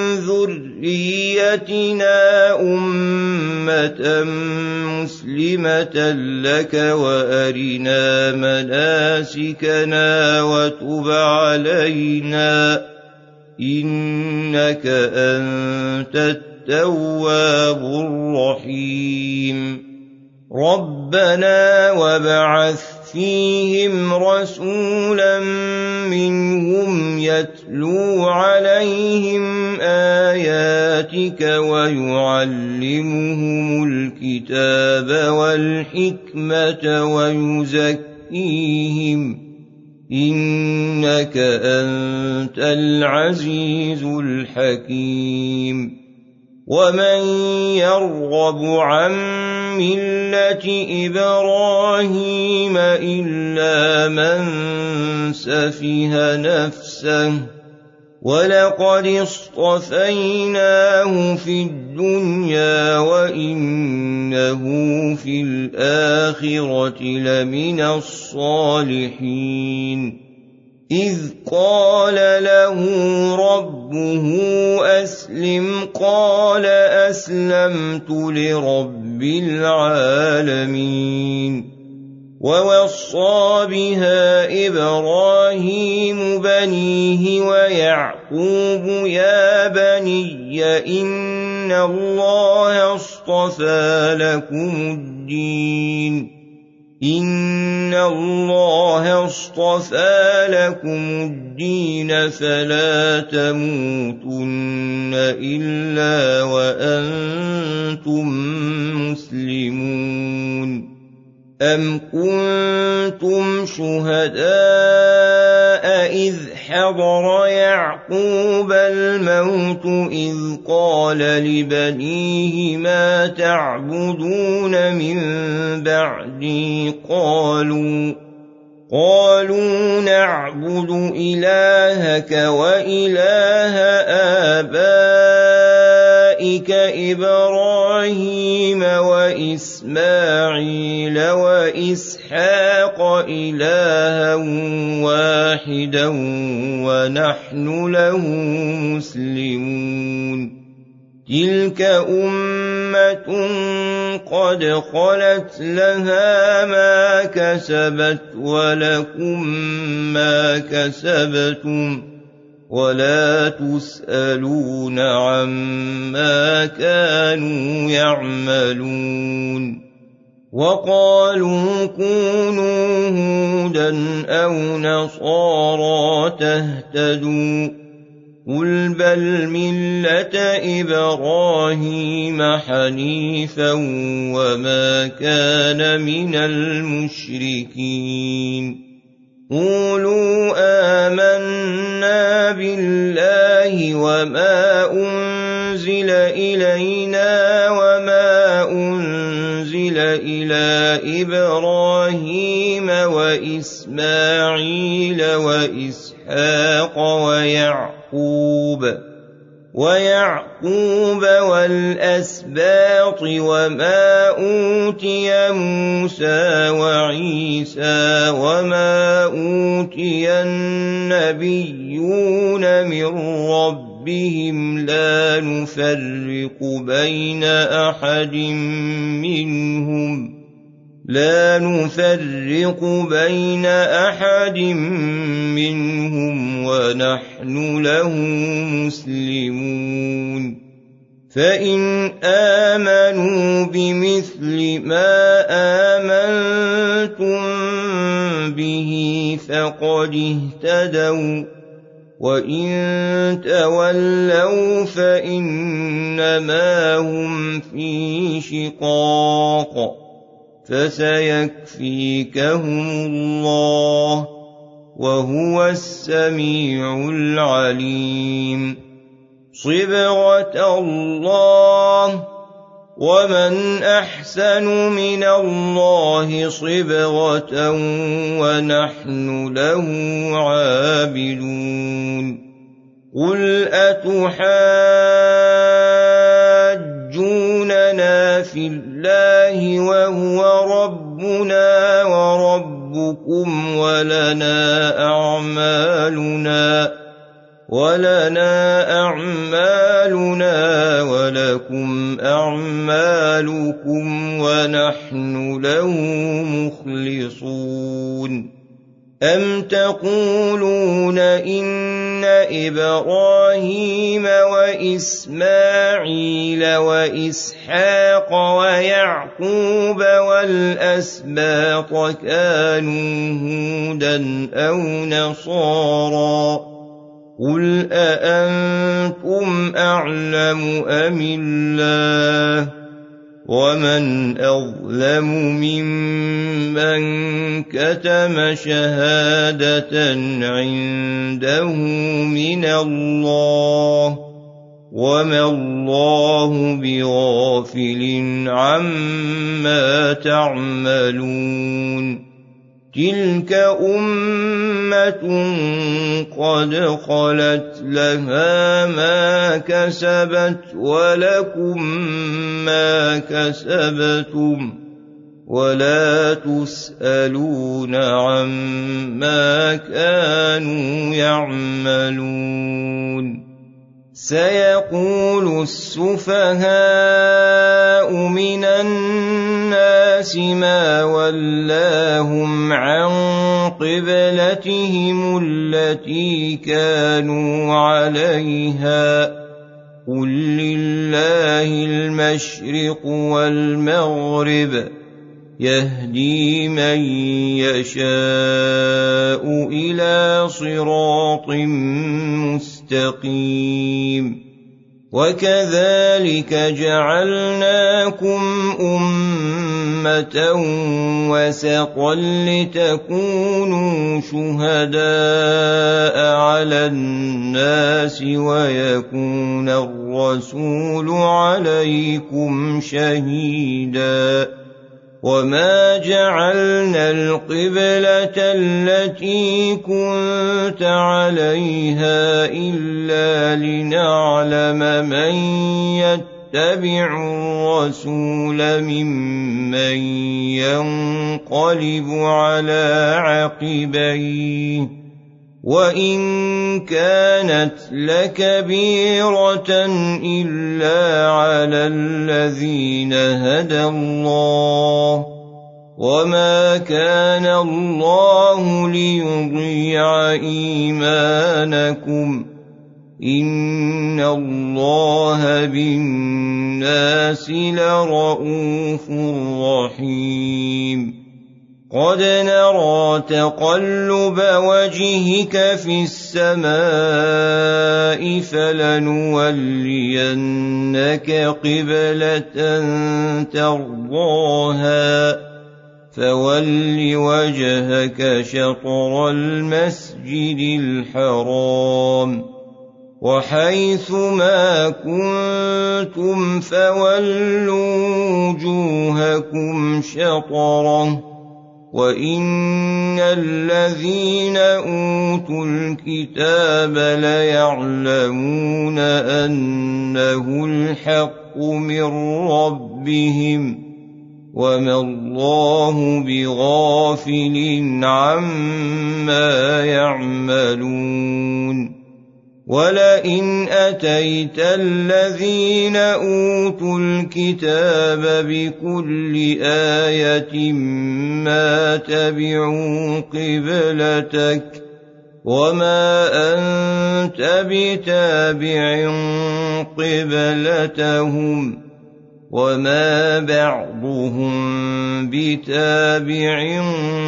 ذريتنا أمة مسلمة لك وأرنا مناسكنا وتب علينا إنك أنت التواب الرحيم ربنا وابعث فيهم رسولا منهم يتلو عليهم آياتك ويعلمهم الكتاب والحكمة ويزكيهم إنك أنت العزيز الحكيم ومن يرغب عن مِّلَّةِ إِبْرَاهِيمَ إِلَّا مَن سَفِهَ نَفْسَهُ وَلَقَدِ اصْطَفَيْنَاهُ فِي الدُّنْيَا وَإِنَّهُ فِي الْآخِرَةِ لَمِنَ الصَّالِحِينَ إِذْ قَالَ لَهُ رَبُّهُ أَسْلِمْ قَالَ أَسْلَمْتُ لِرَبِّ الْعَالَمِينَ وَوَصَّى بِهَا إِبْرَاهِيمُ بَنِيهِ وَيَعْقُوبُ يَا بَنِيَّ إِنَّ اللَّهَ اصْطَفَىٰ لَكُمُ الدِّينَ إِنَّ اللَّهَ اصْطَفَىٰ لَكُمُ الدِّينَ فَلَا تَمُوتُنَّ إِلَّا وَأَنتُم مُّسْلِمُونَ أَمْ كُنتُمْ شُهَدَاءَ إِذْ حَضَرَ يَعْقُوبَ الْمَوْتُ إِذْ قَالَ لِبَنِيهِ مَا تَعْبُدُونَ مِن بَعْدِي قَالُوا قَالُوا نَعْبُدُ إِلَٰهَكَ وَإِلَٰهَ آبَائِكَ إِبْرَاهِيمَ وَإِسْمَاعِيلَ وَإِسْحَاقَ إِلَٰهًا وَاحِدًا وَنَحْنُ لَهُ مُسْلِمُونَ تِلْكَ أُمَّةٌ قَدْ خَلَتْ لَهَا مَا كَسَبَتْ وَلَكُم مَّا كَسَبْتُمْ وَلَا تُسْأَلُونَ عَمَّا كَانُوا يَعْمَلُونَ وَقَالُوا كُونُوا هُودًا أَوْ نَصَارَىٰ تَهْتَدُوا قُلْ بَلْ مِلَّةَ إِبْرَاهِيمَ حَنِيفًا وَمَا كَانَ مِنَ الْمُشْرِكِينَ قُولُوا آمَنَّا بِاللَّهِ وَمَا أُنزِلَ إِلَيْنَا وَمَا أُنزِلَ إِلَىٰ إِبْرَاهِيمَ وَإِسْمَاعِيلَ وَإِسْحَاقَ وَيَعْقُوبَ وَيَعْقُوبَ وَالْأَسْبَاطِ وَمَا أُوتِيَ مُوسَىٰ وَعِيسَىٰ وَمَا أُوتِيَ النَّبِيُّونَ مِن رَّبِّهِمْ لَا نُفَرِّقُ بَيْنَ أَحَدٍ مِّنْهُمْ لا نفرق بين أحد منهم ونحن له مسلمون فإن آمنوا بمثل ما آمنتم به فقد اهتدوا وإن تولوا فإنما هم في شقاق فسيكفيكهم الله وهو السميع العليم صبغة الله ومن أحسن من الله صبغة ونحن له عابدون قل أتحاجوننا في الله وهو ربنا وربكم ولنا أعمالنا ولنا أعمالنا ولكم أعمالكم ونحن له مخلصون أم تقولون إن إبراهيم وإسماعيل وإسحاق ويعقوب والأسباط كانوا هودا أو نصارى قل أأنتم أعلم أم الله ومن أظلم ممن كتم شهادة عنده من الله وما الله بغافل عما تعملون تلك أمة قد خلت لها ما كسبت ولكم ما كسبتم ولا تسألون عما كانوا يعملون سيقول السفهاء من الناس ما ولاهم عن قبلتهم التي كانوا عليها قل لله المشرق والمغرب يهدي من يشاء إلى صراط مستقيم وكذلك جعلناكم أمة وسطا لتكونوا شهداء على الناس ويكون الرسول عليكم شهيدا وما جعلنا القبلة التي كنت عليها إلا لنعلم من يتبع الرسول ممن ينقلب على عقبيه وإن كانت لكبيرة إلا على الذين هدى الله وما كان الله ليضيع إيمانكم إن الله بالناس لرءوف رحيم قد نرى تقلب وجهك في السماء فلنولينك قبلة ترضاها فول وجهك شطر المسجد الحرام وحيث ما كنتم فولوا وجوهكم شطره وإن الذين أوتوا الكتاب ليعلمون أنه الحق من ربهم وما الله بغافل عما يعملون ولئن أتيت الذين أوتوا الكتاب بكل آية ما تبعوا قبلتك وما أنت بتابع قبلتهم وما بعضهم بتابع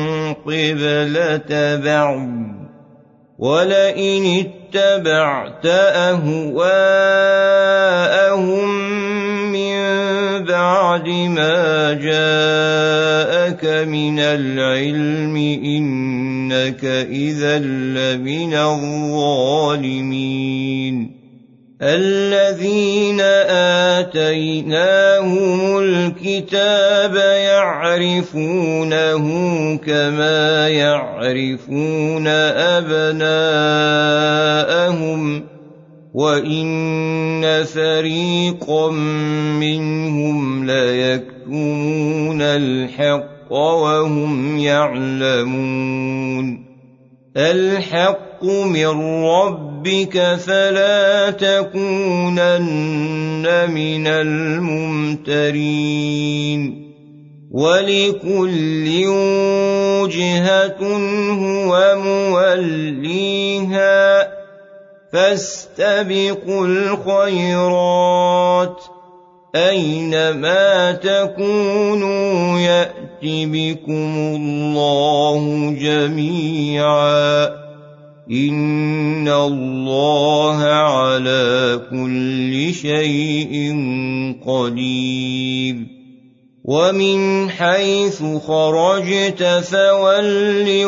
قبلة بعض ولئن اتبعت أهواءهم من بعد ما جاءك من العلم إنك إذا لمن الظالمين الذين آتيناهم الكتاب يعرفونه كما يعرفون أبناءهم وإن فريقا منهم ليكتمون الحق وهم يعلمون الحق من ربك فلا تكونن من الممترين ولكل وجهة هو موليها فاستبقوا الخيرات أينما تكونوا يأت بكم الله جميعا إن الله على كل شيء قدير ومن حيث خرجت فول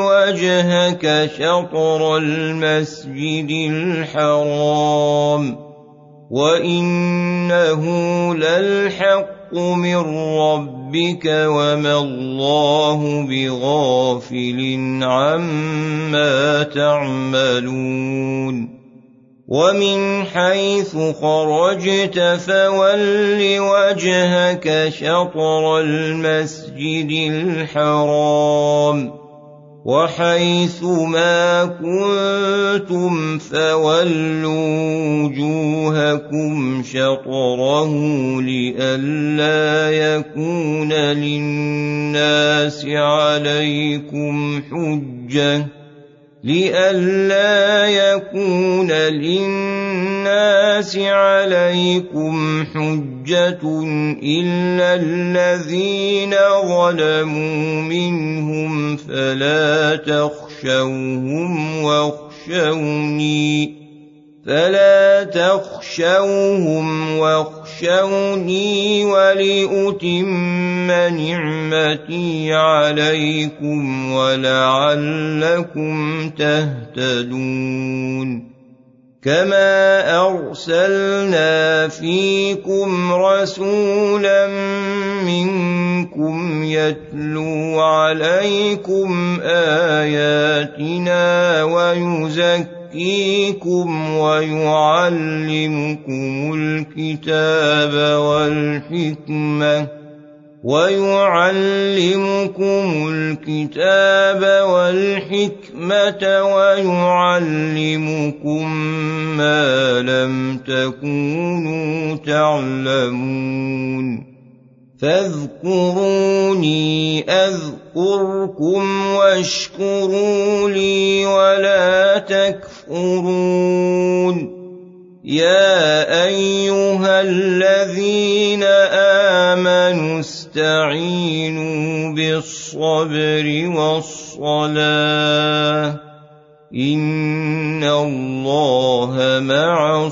وجهك شطر المسجد الحرام وإنه للحق من ربك وما الله بغافل عما تعملون ومن حيث خرجت فول وجهك شطر المسجد الحرام وحيث ما كنتم فولوا وجوهكم شطره لئلا يكون للناس عليكم حجة لئلا يكون للناس عليكم حجة إلا الذين ظلموا منهم فلا تخشوهم واخشوني فلا تخشوهم واخشوني ولأتم نعمتي عليكم ولعلكم تهتدون كما أرسلنا فيكم رسولا منكم يتلو عليكم آياتنا ويزكيكم يزكيكم ويعلمكم الكتاب والحكمة ويعلمكم الكتاب والحكمة ويعلمكم ما لم تكونوا تعلمون فاذكروني أذكركم واشكروا لي ولا تكفرون يا أيها الذين آمنوا استعينوا بالصبر والصلاة إن الله مع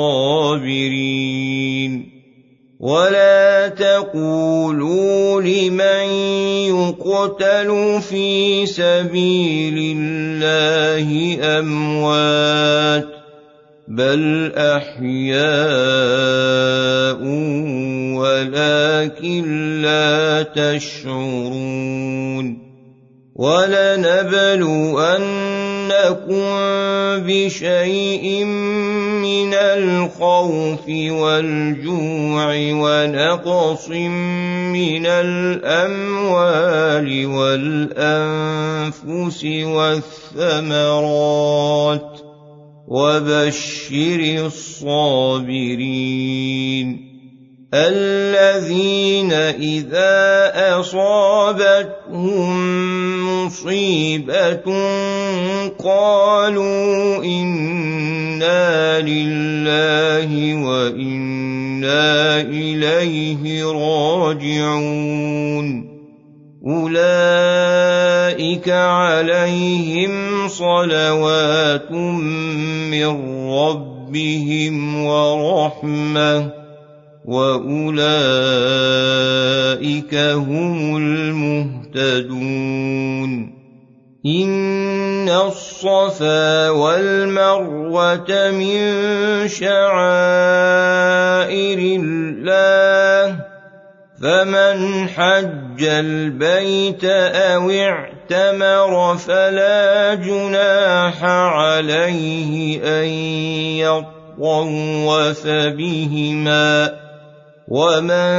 الصابرين ولا تقولوا لمن يقتل في سبيل الله أموات بل أحياء ولكن لا تشعرون ولنبلونكم بشيء من الخوف والجوع ونقص من الأموال والأنفس والثمرات وبشر الصابرين الذين إذا أصابتهم مصيبة قالوا إنا لله وإنا إليه راجعون أولئك عليهم صلوات من ربهم ورحمة وأولئك هم المهتدون إن الصفا والمروة من شعائر الله فمن حج البيت أو اعتمر فلا جناح عليه أن يطوف بهما ومن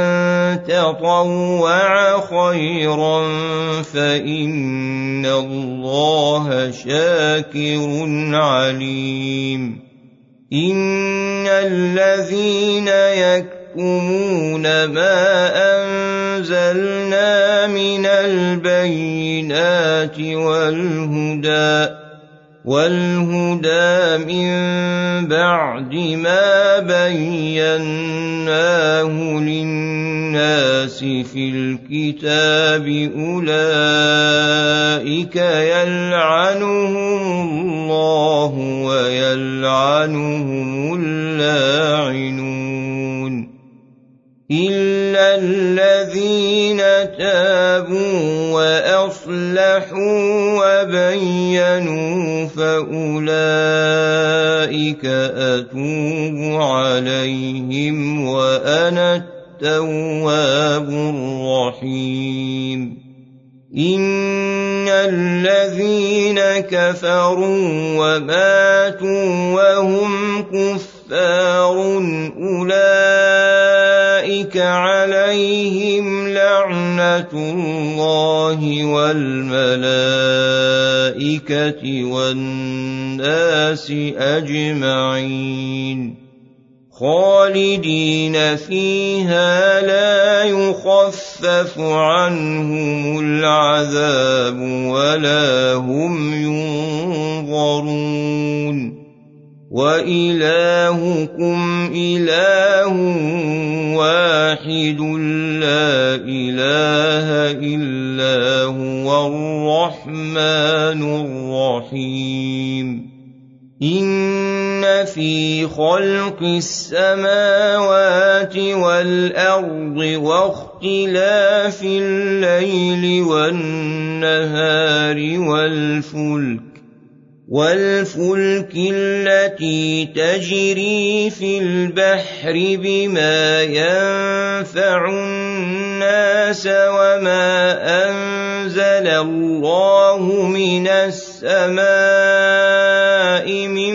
تطوع خيرا فإن الله شاكر عليم إن الذين يكتمون ما أنزلنا من البينات والهدى والهدى من بعد ما بيناه للناس في الكتاب أولئك يلعنهم الله ويلعنهم اللاعنون إلا الذين تابوا وأصلحوا وأصلحوا وبينوا فأولئك أتوب عليهم وأنا التواب الرحيم إن الذين كفروا وماتوا وهم كفار أولئك عليهم لعنة الله والملائكة والناس أجمعين خالدين فيها لا يخفف عنهم العذاب ولا هم ينظرون وإلهكم إله واحد لا إله إلا هو الرحمن الرحيم إن في خلق السماوات والأرض واختلاف الليل والنهار والفلك والفلك التي تجري في البحر بما ينفع الناس وما أنزل الله من السماء من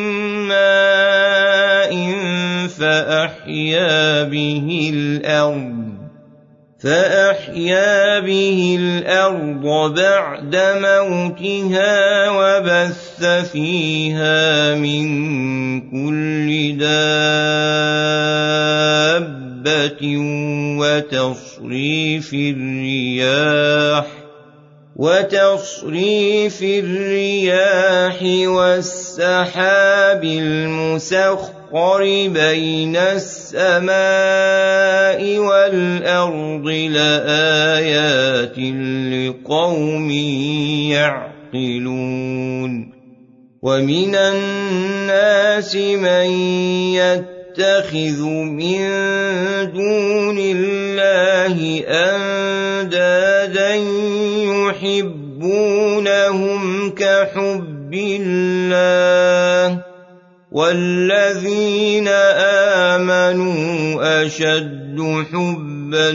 ماء فأحيا به الأرض فأحيا به الأرض بعد موتها وبث فيها من كل دابة وتصريف الرياح وتصريف الرياح والسحاب المسخر بين السماء والأرض لآيات لقوم يعقلون ومن الناس من يتخذ من دون الله أندادا يحبونهم كحب الله والذين آمنوا أشد حبا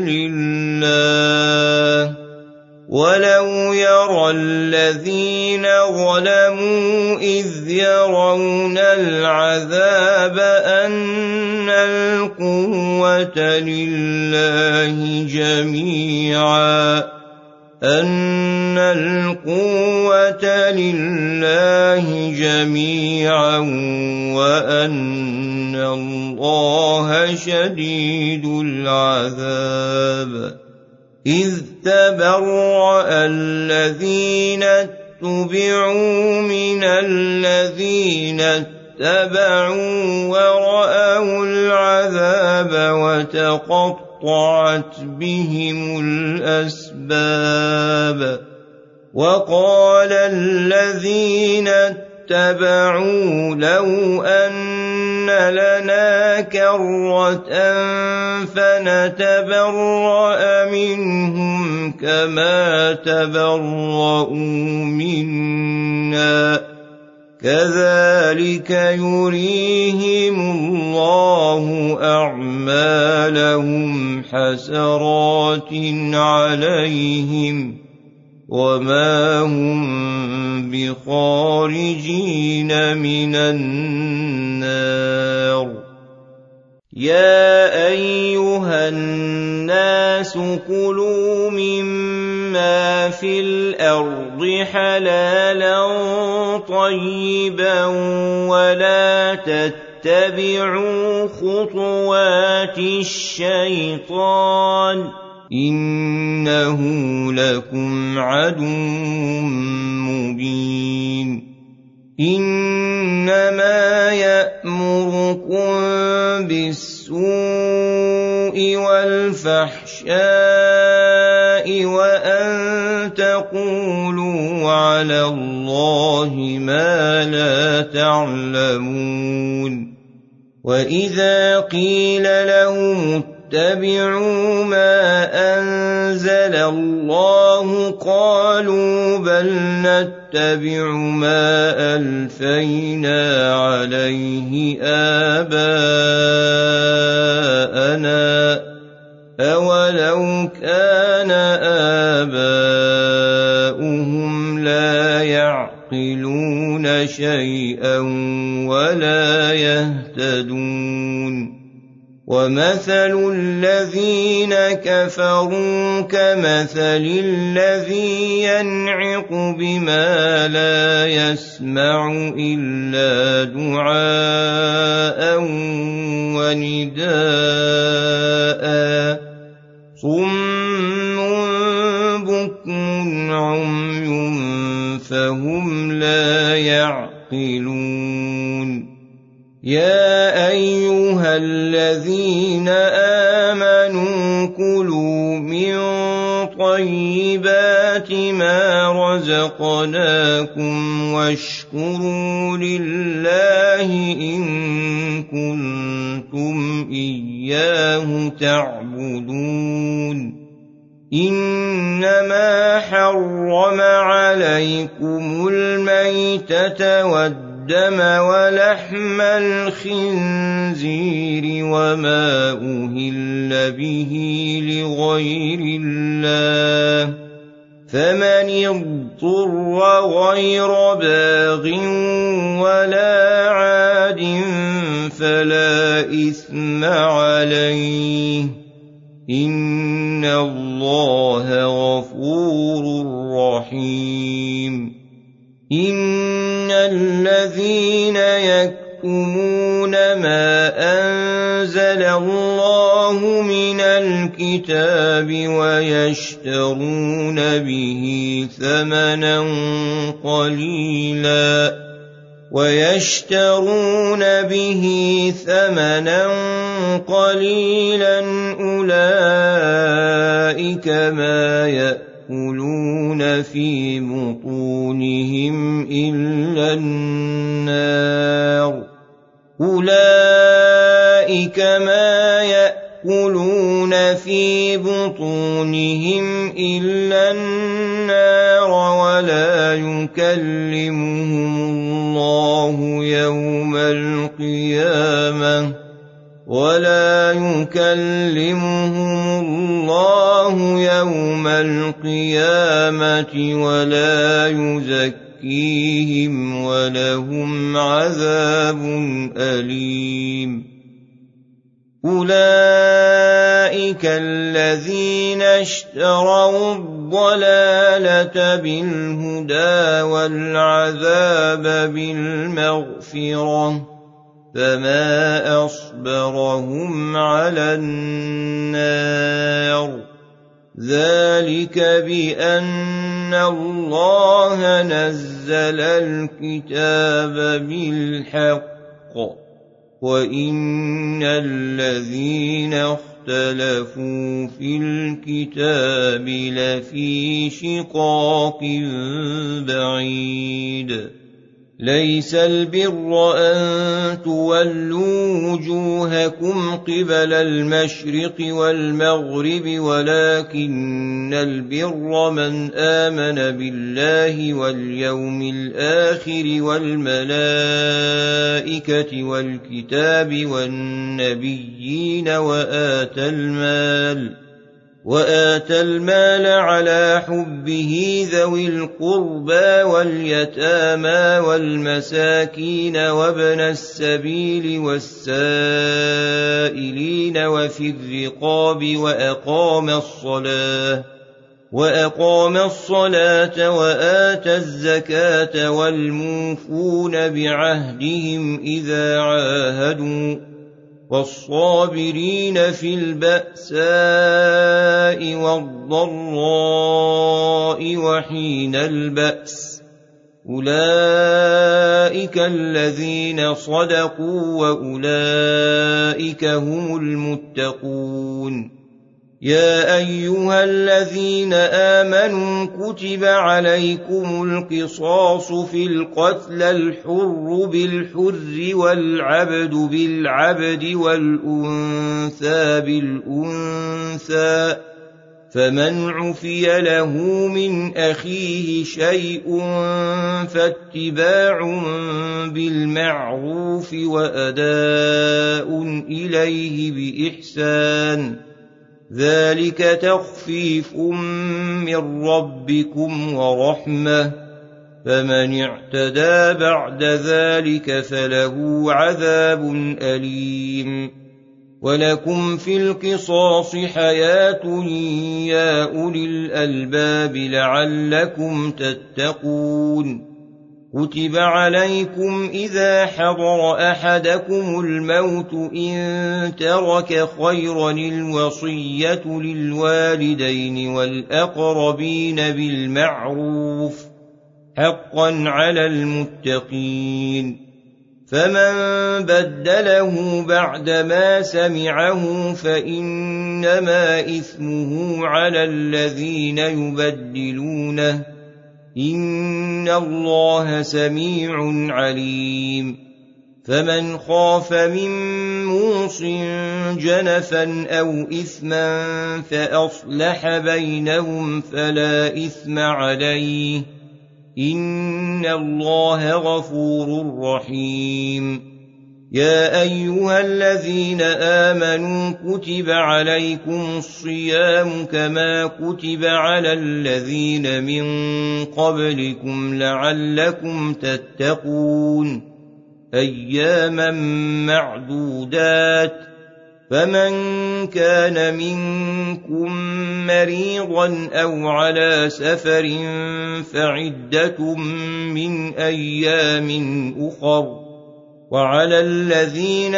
لله ولو يرى الذين ظلموا إذ يرون العذاب أن القوة لله جميعا أن القوة لله جميعا وأن الله شديد العذاب إذ تبرأ الذين اتبعوا من الذين اتبعوا ورأوا العذاب وتقطعت بهم الأسباب وقال الذين اتبعوا لو أن لنا كرة فنتبرأ منهم كما تبرؤوا منا كذلك يريهم الله أعمالهم حسرات عليهم وما هم بخارجين من النار يا أيها الناس كلوا مما في الأرض حلالا طيبا ولا تتبعوا خطوات الشيطان إنه لكم عدو مبين إنما يأمركم بالسوء والفحشاء وأن تقولوا على الله ما لا تعلمون وإذا قيل لهم اتَّبِعُوا مَا أَنزَلَ اللَّهُ قَالُوا بَلْ نَتَّبِعُ مَا أَلْفَيْنَا عَلَيْهِ آبَاءَنَا أَوَلَوْ كَانَ آبَاؤُهُمْ لَا يَعْقِلُونَ شَيْئًا وَلَا يَهْتَدُونَ وَمَثَلُ الَّذِينَ كَفَرُوا كَمَثَلِ الَّذِي يَنْعِقُ بِمَا لَا يَسْمَعُ إِلَّا دُعَاءً وَنِدَاءً صُمٌّ بُكْمٌ عُمْيٌ فَهُمْ لَا يَعْقِلُونَ يَا أَيُّهَا الَّذِينَ آمَنُوا كُلُوا مِن طَيِّبَاتِ مَا رَزَقْنَاكُمْ وَاشْكُرُوا لِلَّهِ إِن كُنتُمْ إِيَّاهُ تعبدون إِنَّمَا حَرَّمَ عَلَيْكُمُ الْمَيْتَةَ وَالدَّمَ وَلَحْمَ الْخِنزِيرِ وَمَا أُهِلَّ بِهِ لِغَيْرِ اللَّهِ فَمَنِ اضْطُرَّ غَيْرَ بَاغٍ وَلَا عَادٍ فَلَا إِثْمَ عَلَيْهِ إِنَّ اللَّهَ غَفُورٌ رَّحِيمٌ إِنَّ الَّذِينَ يَكْتُمُونَ مَا أَنزَلَ اللَّهُ مِنَ الْكِتَابِ وَيَشْتَرُونَ بِهِ ثَمَنًا قَلِيلًا وَيَشْتَرُونَ بِهِ ثَمَنًا قَلِيلًا أُولَئِكَ مَا يَأْكُلُونَ في بطونهم إلا النار أولئك ما يأكلون في بطونهم إلا النار ولا يكلمهم الله يوم القيامة ولا يكلمهم الله يوم القيامة ولا يزكيهم ولهم عذاب أليم أولئك الذين اشتروا الضلالة بالهدى والعذاب بالمغفرة فما أصبرهم على النار ذلك بأن الله نزل الكتاب بالحق وإن الذين اختلفوا في الكتاب لفي شقاق بعيد ليس البر أن تولوا وجوهكم قبل المشرق والمغرب ولكن البر من آمن بالله واليوم الآخر والملائكة والكتاب والنبيين وآتى المال وآتى المال على حبه ذوي القربى واليتامى والمساكين وابن السبيل والسائلين وفي الرقاب وأقام الصلاة وأقام الصلاة وآتى الزكاة والموفون بعهدهم إذا عاهدوا والصابرين في البأساء والضراء وحين البأس أولئك الذين صدقوا وأولئك هم المتقون يا أيها الذين آمنوا كتب عليكم القصاص في القتلى الحر بالحر والعبد بالعبد والأنثى بالأنثى فمن عفي له من أخيه شيء فاتباع بالمعروف وأداء إليه بإحسان ذلك تخفيف من ربكم ورحمة فمن اعتدى بعد ذلك فله عذاب أليم ولكم في القصاص حياة يا أولي الألباب لعلكم تتقون كتب عليكم إذا حضر أحدكم الموت إن ترك خيرا الوصية للوالدين والأقربين بالمعروف حقا على المتقين فمن بدله بعدما سمعه فإنما إثمه على الذين يبدلونه إن الله سميع عليم فمن خاف من موص جنفا أو إثما فأصلح بينهم فلا إثم عليه إن الله غفور رحيم يا أيها الذين آمنوا كتب عليكم الصيام كما كتب على الذين من قبلكم لعلكم تتقون أياما معدودات فمن كان منكم مريضا أو على سفر فعدة من أيام أخر وعلى الذين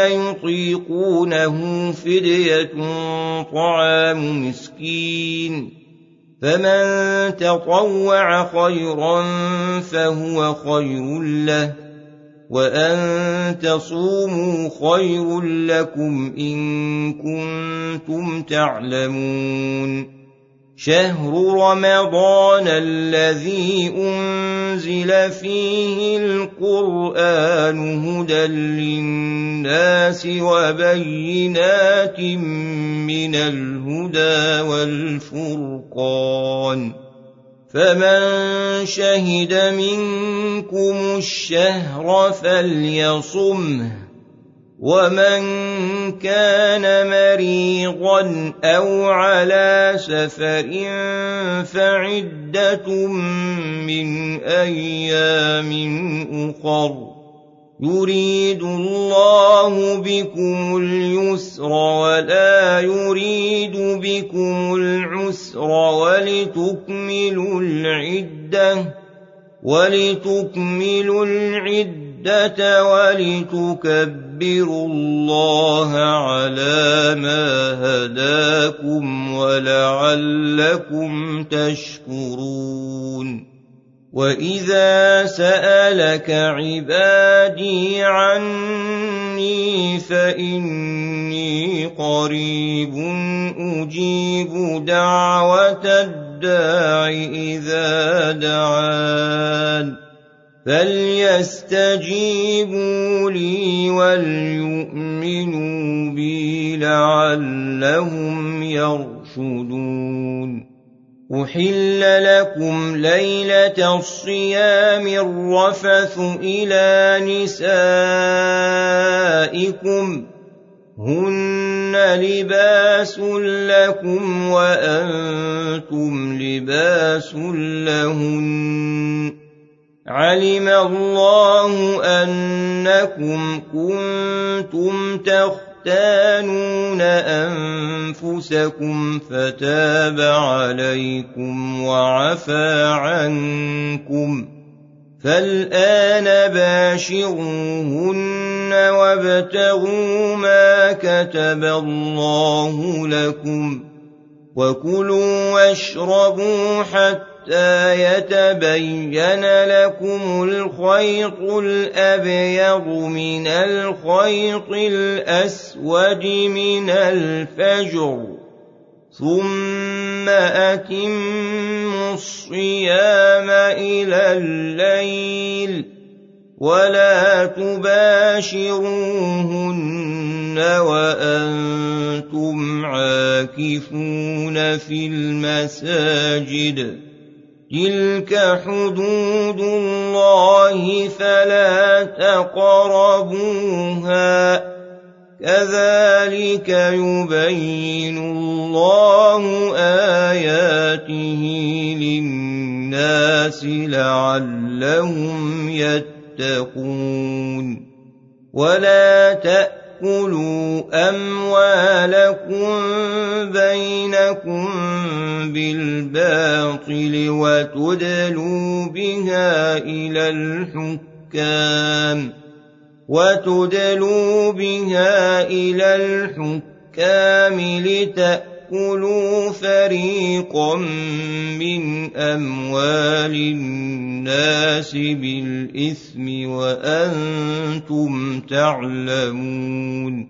يطيقونه فدية طعام مسكين فمن تطوع خيرا فهو خير له وأن تصوموا خير لكم إن كنتم تعلمون شهر رمضان الذي أنزل فيه القرآن هدى للناس وبينات من الهدى والفرقان فمن شهد منكم الشهر فليصمه ومن كان مريضا أو على سفر فعدة من أيام أخر يريد الله بكم اليسر ولا يريد بكم العسر ولتكملوا العدة ولتكملوا العدة ولتكبروا الله على ما هداكم ولعلكم تشكرون وإذا سألك عبادي عني فإني قريب أجيب دعوة الداع إذا دعان فليستجيبوا لي وليؤمنوا بي لعلهم يرشدون أحل لكم ليلة الصيام الرفث إلى نسائكم هن لباس لكم وأنتم لباس لهن علم الله أنكم كنتم تختانون أنفسكم فتاب عليكم وعفى عنكم فالآن باشروهن وابتغوا ما كتب الله لكم وكلوا واشربوا حتى يتبين لكم الخيط الأبيض من الخيط الأسود من الفجر ثم أتموا الصيام إلى الليل ولا تباشروهن وأنتم عاكفون في المساجد تلك حدود الله فلا تقربوها كذلك يبين الله آياته للناس لعلهم يتقون ولا تأكلوا أموالكم بينكم بالباطل وتدلوا بها إلى الحكام وتدلوا بها إلى الحكام لتأكلوا فريقا من أموال الناس بالإثم وأنتم تعلمون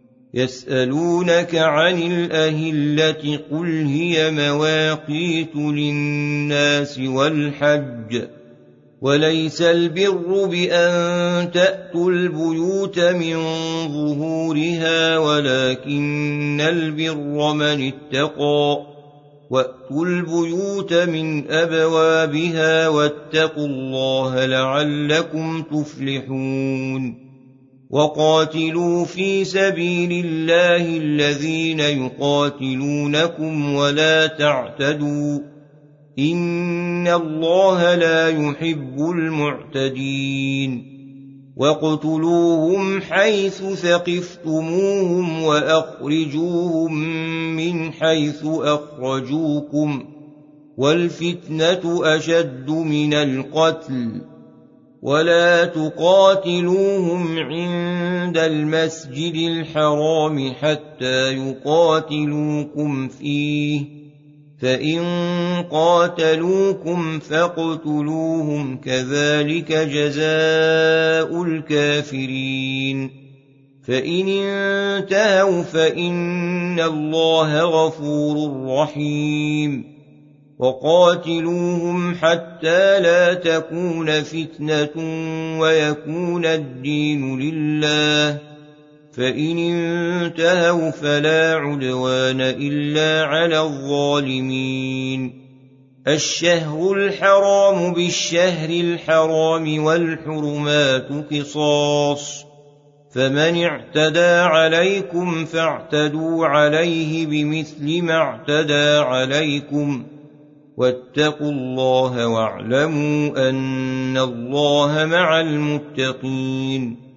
يسألونك عن الأهلة قل هي مواقيت للناس والحج وليس البر بأن تأتوا البيوت من ظهورها ولكن البر من اتقى وأتوا البيوت من أبوابها واتقوا الله لعلكم تفلحون وقاتلوا في سبيل الله الذين يقاتلونكم ولا تعتدوا إن الله لا يحب المعتدين واقتلوهم حيث ثقفتموهم وأخرجوهم من حيث أخرجوكم والفتنة أشد من القتل ولا تقاتلوهم عند المسجد الحرام حتى يقاتلوكم فيه فإن قاتلوكم فاقتلوهم كذلك جزاء الكافرين فإن انتهوا فإن الله غفور رحيم وقاتلوهم حتى لا تكون فتنة ويكون الدين لله فإن انتهوا فلا عدوان إلا على الظالمين الشهر الحرام بالشهر الحرام والحرمات قصاص فمن اعتدى عليكم فاعتدوا عليه بمثل ما اعتدى عليكم واتقوا الله واعلموا أن الله مع المتقين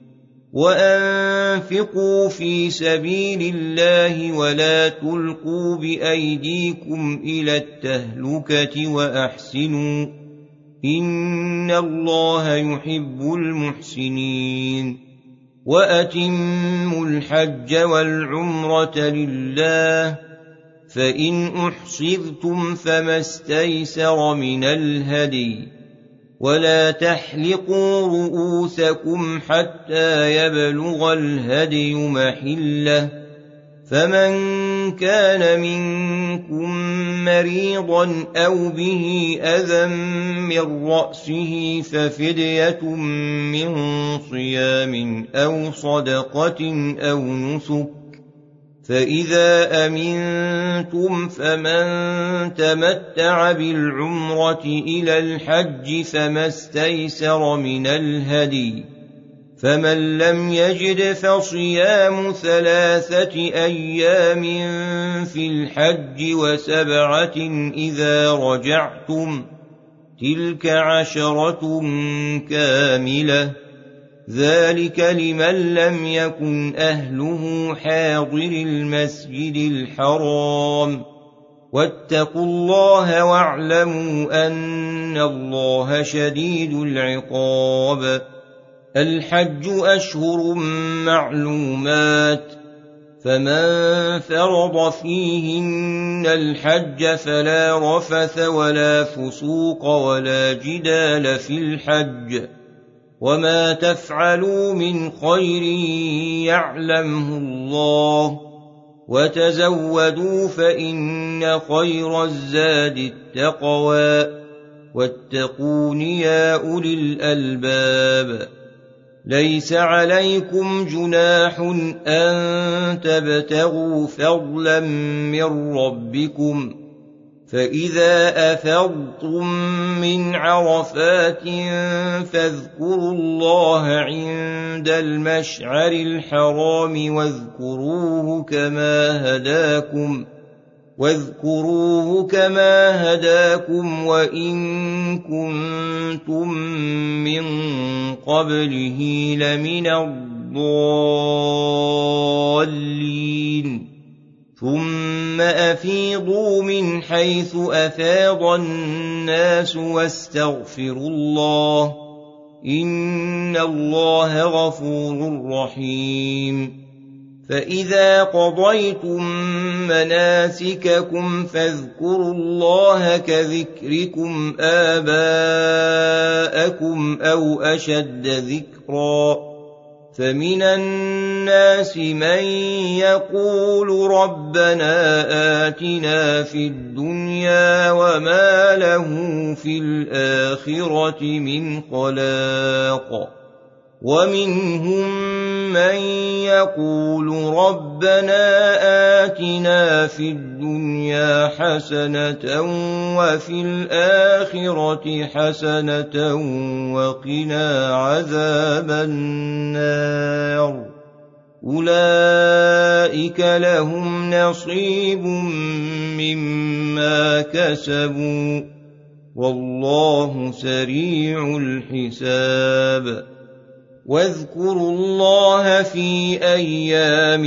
وأنفقوا في سبيل الله ولا تلقوا بأيديكم إلى التهلكة وأحسنوا إن الله يحب المحسنين وأتموا الحج والعمرة لله فإن أحصرتم فما استيسر من الهدي ولا تحلقوا رؤوسكم حتى يبلغ الهدي محله فمن كان منكم مريضا أو به أذى من رأسه ففدية من صيام أو صدقة أو نسك فإذا أمنتم فمن تمتع بالعمرة إلى الحج فما استيسر من الهدي فمن لم يجد فصيام ثلاثة أيام في الحج وسبعة إذا رجعتم تلك عشرة كاملة ذلك لمن لم يكن أهله حاضر المسجد الحرام واتقوا الله واعلموا أن الله شديد العقاب الحج أشهر معلومات فمن فرض فيهن الحج فلا رفث ولا فسوق ولا جدال في الحج وما تفعلوا من خير يعلمه الله وتزودوا فإن خير الزاد التقوى واتقون يا أولي الألباب. ليس عليكم جناح أن تبتغوا فضلا من ربكم، فإذا أفضتم من عرفات فاذكروا الله عند المشعر الحرام واذكروه كما هداكم واذكروه كما هداكم وإن كنتم من قبله لمن الضالين. ثم أفيضوا من حيث أفاض الناس واستغفروا الله إن الله غفور رحيم. فإذا قضيتم مناسككم فاذكروا الله كذكركم آباءكم أو أشد ذكرا. فمن الناس من يقول ربنا آتنا في الدنيا وما له في الآخرة من خلاق، ومنهم من يقول ربنا آتنا في الدنيا حسنة وفي الآخرة حسنة وقنا عذاب النار. أولئك لهم نصيب مما كسبوا والله سريع الحساب. واذكروا الله في أيام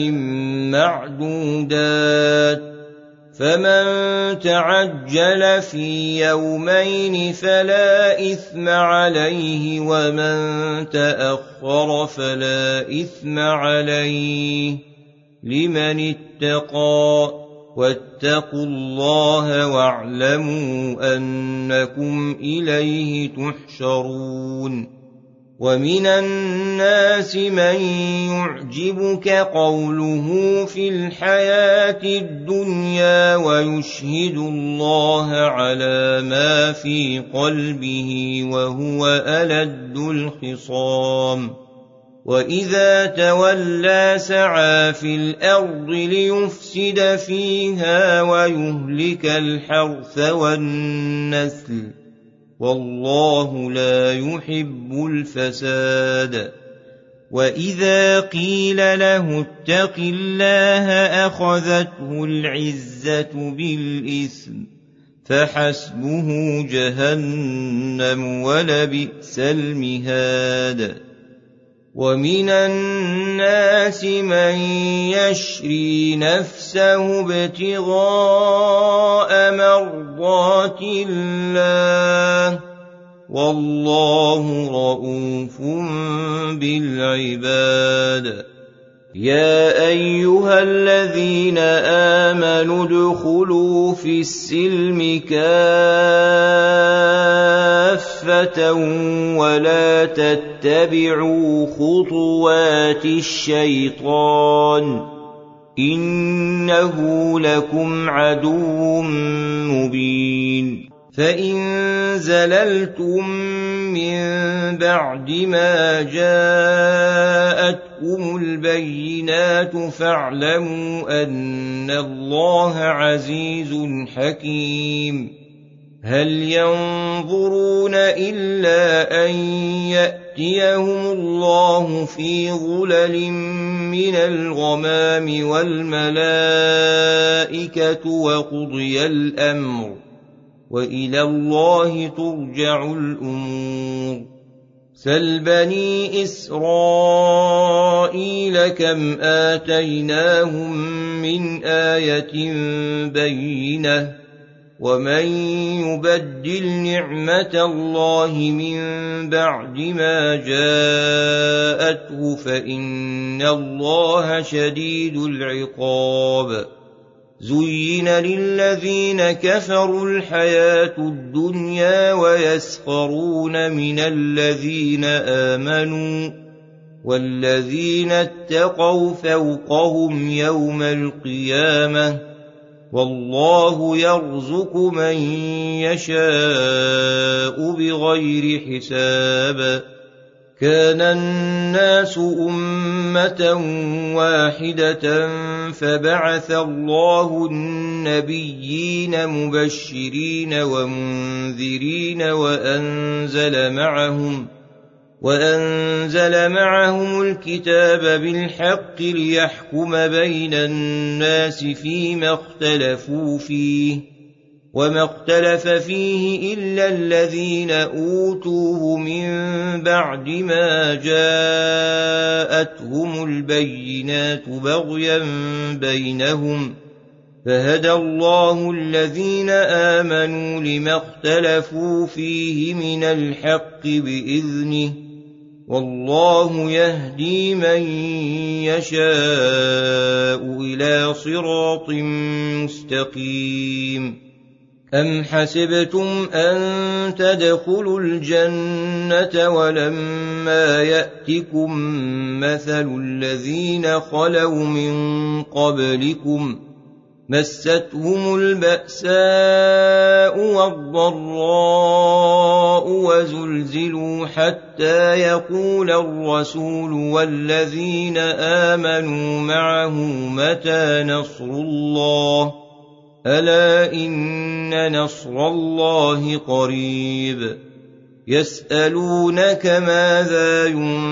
معدودات، فمن تعجل في يومين فلا إثم عليه ومن تأخر فلا إثم عليه لمن اتقى واتقوا الله واعلموا أنكم إليه تحشرون. ومن الناس من يعجبك قوله في الحياة الدنيا ويشهد الله على ما في قلبه وهو ألد الخصام. وإذا تولى سعى في الأرض ليفسد فيها ويهلك الحرث والنسل والله لا يحب الفساد. وإذا قيل له اتق الله أخذته العزة بالإثم فحسبه جهنم ولبئس المهاد. ومن الناس من يشري نفسه ابتغاء مرضات الله والله رءوف بالعباد. يا أيها الذين آمنوا ادخلوا في السلم كافة ولا تتبعوا خطوات الشيطان إنه لكم عدو مبين. فإن زللتم من بعد ما جاءتكم البينات فاعلموا أن الله عزيز حكيم. هل ينظرون إلا أن يأتيهم الله في ظلل من الغمام والملائكة وقضي الأمر وإلى الله ترجع الأمور. سل بني إسرائيل كم آتيناهم من آية بينة ومن يبدل نعمة الله من بعد ما جاءته فإن الله شديد العقاب. زين للذين كفروا الحياة الدنيا ويسخرون من الذين آمنوا والذين اتقوا فوقهم يوم القيامة والله يرزق من يشاء بغير حساب. كان الناس أمة واحدة فبعث الله النبيين مبشرين ومنذرين وأنزل معهم وأنزل معهم الكتاب بالحق ليحكم بين الناس فيما اختلفوا فيه وما اختلف فيه إلا الذين أوتوه من بعد ما جاءتهم البينات بغيا بينهم فهدى الله الذين آمنوا لما اختلفوا فيه من الحق بإذنه والله يهدي من يشاء إلى صراط مستقيم. أم حسبتم أن تدخلوا الجنة ولما يأتكم مثل الذين خلوا من قبلكم مستهم البأساء والضراء وزلزلوا حتى يقول الرسول والذين آمنوا معه متى نصر الله ألا إن نصر الله قريب. يسألونك ماذا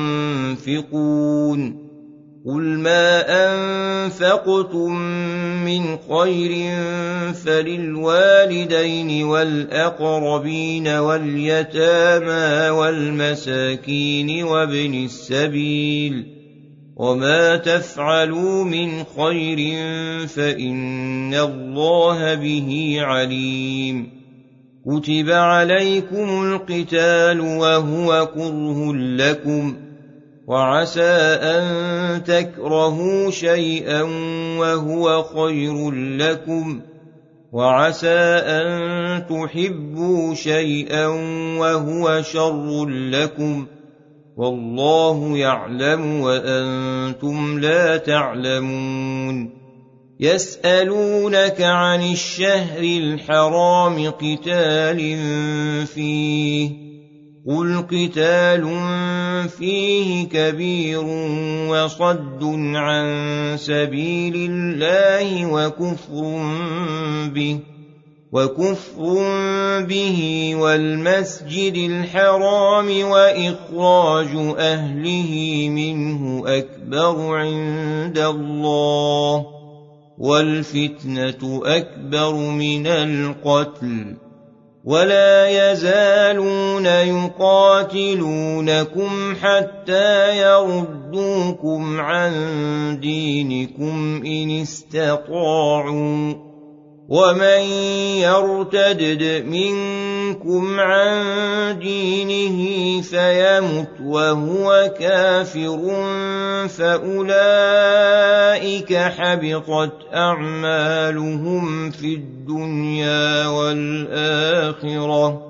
ينفقون قل ما أنفقتم من خير فللوالدين والأقربين واليتامى والمساكين وابن السبيل وما تفعلوا من خير فإن الله به عليم. كتب عليكم القتال وهو كره لكم وعسى أن تكرهوا شيئا وهو خير لكم وعسى أن تحبوا شيئا وهو شر لكم والله يعلم وأنتم لا تعلمون. يسألونك عن الشهر الحرام قتال فيه قل قتال فيه كبير وصد عن سبيل الله وكفر به وكفر به والمسجد الحرام وإخراج أهله منه أكبر عند الله والفتنة أكبر من القتل ولا يزالون يقاتلونكم حتى يردوكم عن دينكم إن استطاعوا ومن يرتد منكم عن دينه فيمت وهو كافر فأولئك حبطت أعمالهم في الدنيا والآخرة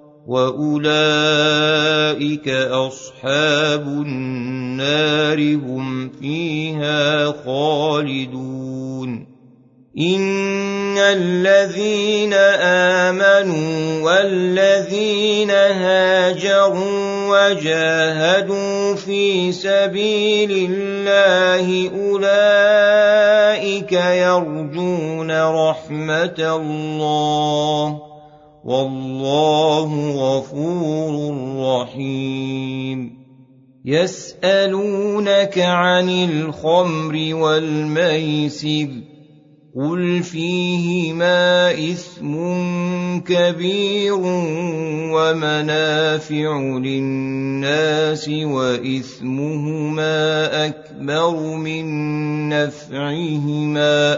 وأولئك أصحاب النار هم فيها خالدون. إن الذين آمنوا والذين هاجروا وجاهدوا في سبيل الله أولئك يرجون رحمة الله والله غفور رحيم. يسألونك عن الخمر والميسر قل فيهما إثم كبير ومنافع للناس وإثمهما أكبر من نفعهما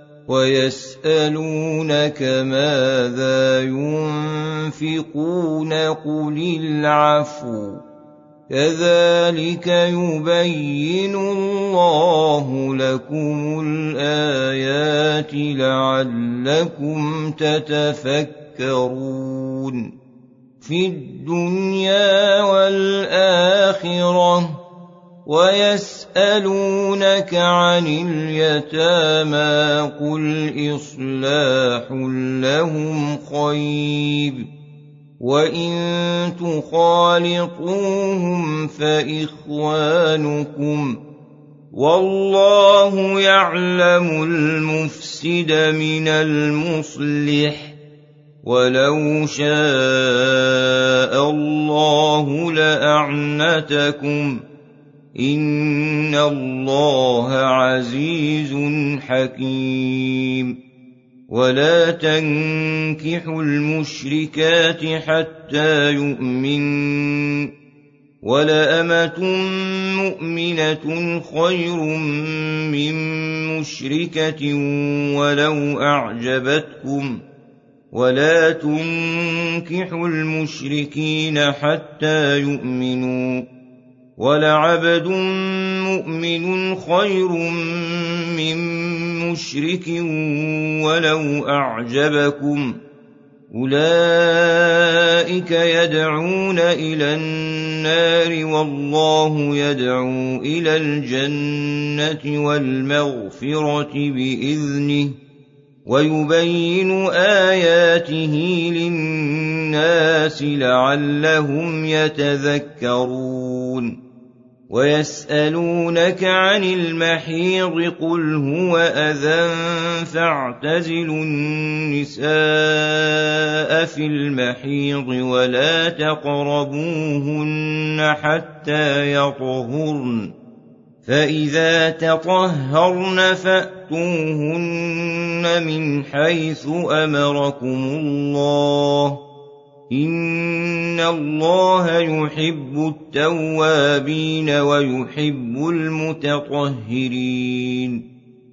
ويسألونك ماذا ينفقون قل العفو كذلك يبين الله لكم الآيات لعلكم تتفكرون. في الدنيا والآخرة ويسألونك عن اليتامى قل إصلاح لهم خير وإن تخالطوهم فإخوانكم والله يعلم المفسد من المصلح ولو شاء الله لأعنتكم إن الله عزيز حكيم ولا تنكحوا المشركات حتى يؤمنوا ولأمة مؤمنة خير من مشركة ولو أعجبتكم ولا تنكحوا المشركين حتى يؤمنوا ولعبد مؤمن خير من مشرك ولو أعجبكم أولئك يدعون إلى النار والله يدعو إلى الجنة والمغفرة بإذنه ويبين آياته للناس لعلهم يتذكرون ويسألونك عن المحيض قل هو أذى فاعتزلوا النساء في المحيض ولا تقربوهن حتى يطهرن فإذا تطهرن فأتوهن من حيث أمركم الله إن الله يحب التوابين ويحب المتطهرين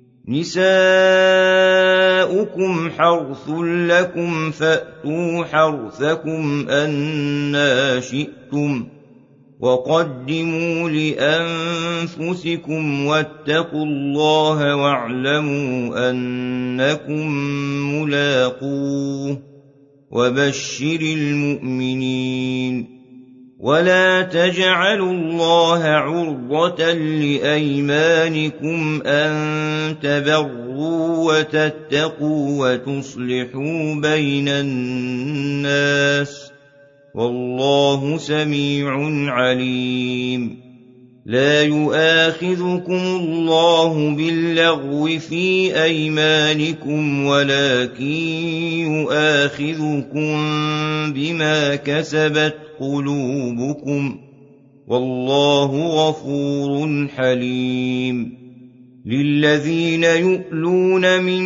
نساؤكم حرث لكم فأتوا حرثكم أنى شئتم وقدموا لأنفسكم واتقوا الله واعلموا أنكم ملاقوه وبشر المؤمنين ولا تجعلوا الله عرضة لأيمانكم أن تبروا وتتقوا وتصلحوا بين الناس والله سميع عليم لا يؤاخذكم الله باللغو في أيمانكم ولكن يؤاخذكم بما كسبت قلوبكم والله غفور حليم للذين يؤلون من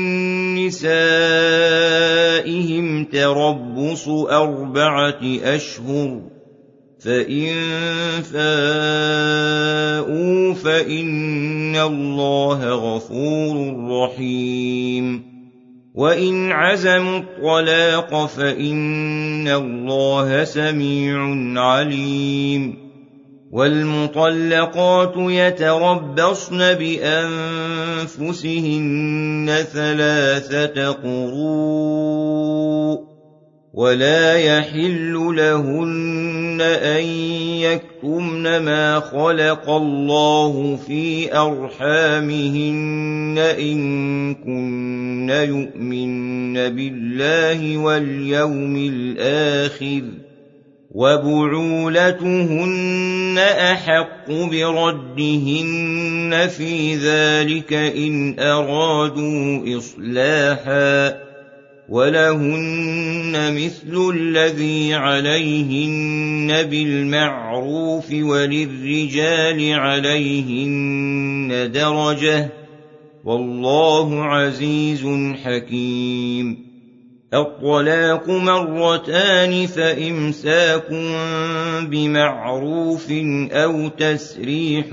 نسائهم تربص أربعة أشهر فإن فاءوا فإن الله غفور رحيم وإن عزموا الطلاق فإن الله سميع عليم والمطلقات يتربصن بأنفسهن ثلاثة قروء ولا يحل لهن أن يكتمن ما خلق الله في أرحامهن إن كن يؤمن بالله واليوم الآخر وبعولتهن أحق بردهن في ذلك إن أرادوا إصلاحا ولهن مثل الذي عليهن بالمعروف وللرجال عليهن درجة والله عزيز حكيم الطلاق مرتان فإمساك بمعروف أو تسريح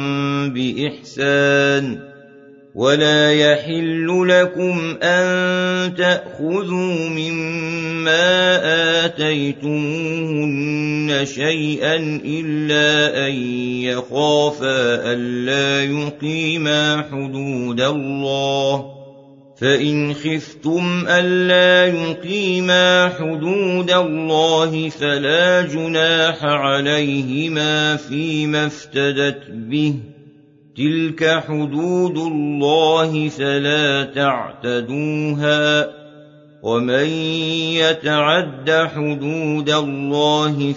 بإحسان ولا يحل لكم أن تأخذوا مما آتيتموهن شيئا إلا أن يخافا ألا يقيما حدود الله فإن خفتم ألا يقيما حدود الله فلا جناح عليهما فيما افتدت به، تلك حدود الله فلا تعتدوها، ومن يتعد حدود الله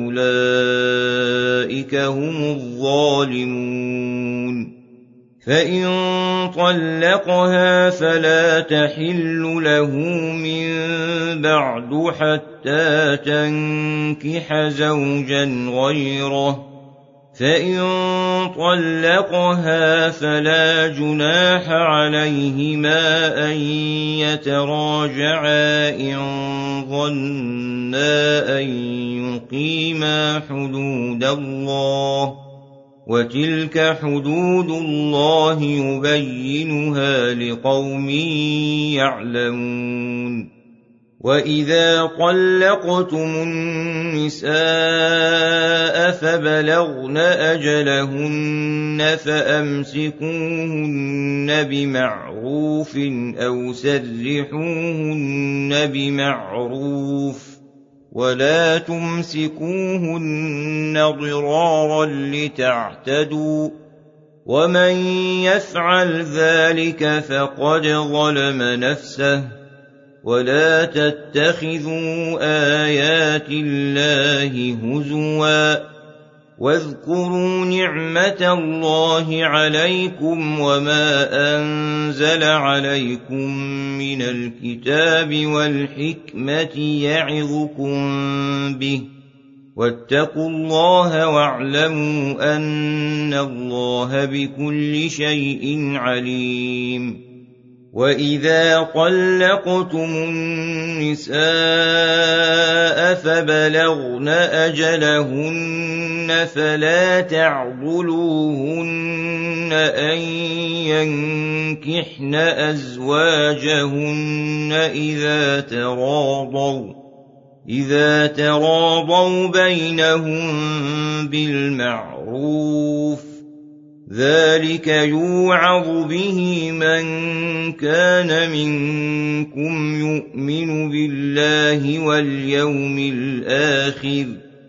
فأولئك هم الظالمون. فإن طلقها فلا تحل له من بعد حتى تنكح زوجا غيره، فإن طلقها فلا جناح عليهما أن يتراجعا إن ظنا أن يقيما حدود الله، وتلك حدود الله يبينها لقوم يعلمون. وإذا طلقتم النساء فبلغن أجلهن فأمسكوهن بمعروف أو سرحوهن بمعروف، ولا تمسكوهن ضرارا لتعتدوا، ومن يفعل ذلك فقد ظلم نفسه. ولا تتخذوا آيات الله هزوا، واذكروا نعمة الله عليكم وما أنزل عليكم من الكتاب والحكمة يعظكم به، واتقوا الله واعلموا أن الله بكل شيء عليم. وإذا طلقتم النساء فبلغن أجلهن فلا تعضلوهن أن ينكحن أزواجهن إذا تراضوا إذا تراضوا بينهم بالمعروف، ذلك يوعظ به من كان منكم يؤمن بالله واليوم الآخر،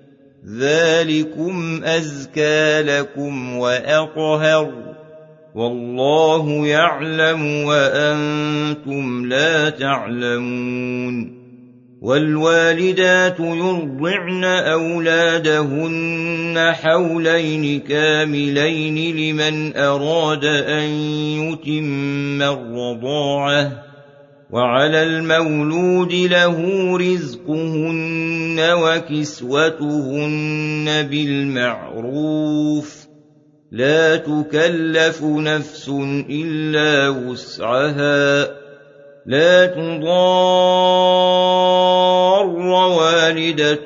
ذلكم أزكى لكم وأطهر، والله يعلم وأنتم لا تعلمون. والوالدات يرضعن أولادهن حولين كاملين لمن أراد أن يتم الرضاعة، وعلى المولود له رزقهن وكسوتهن بالمعروف، لا تكلف نفس إلا وسعها، لا تضار والدة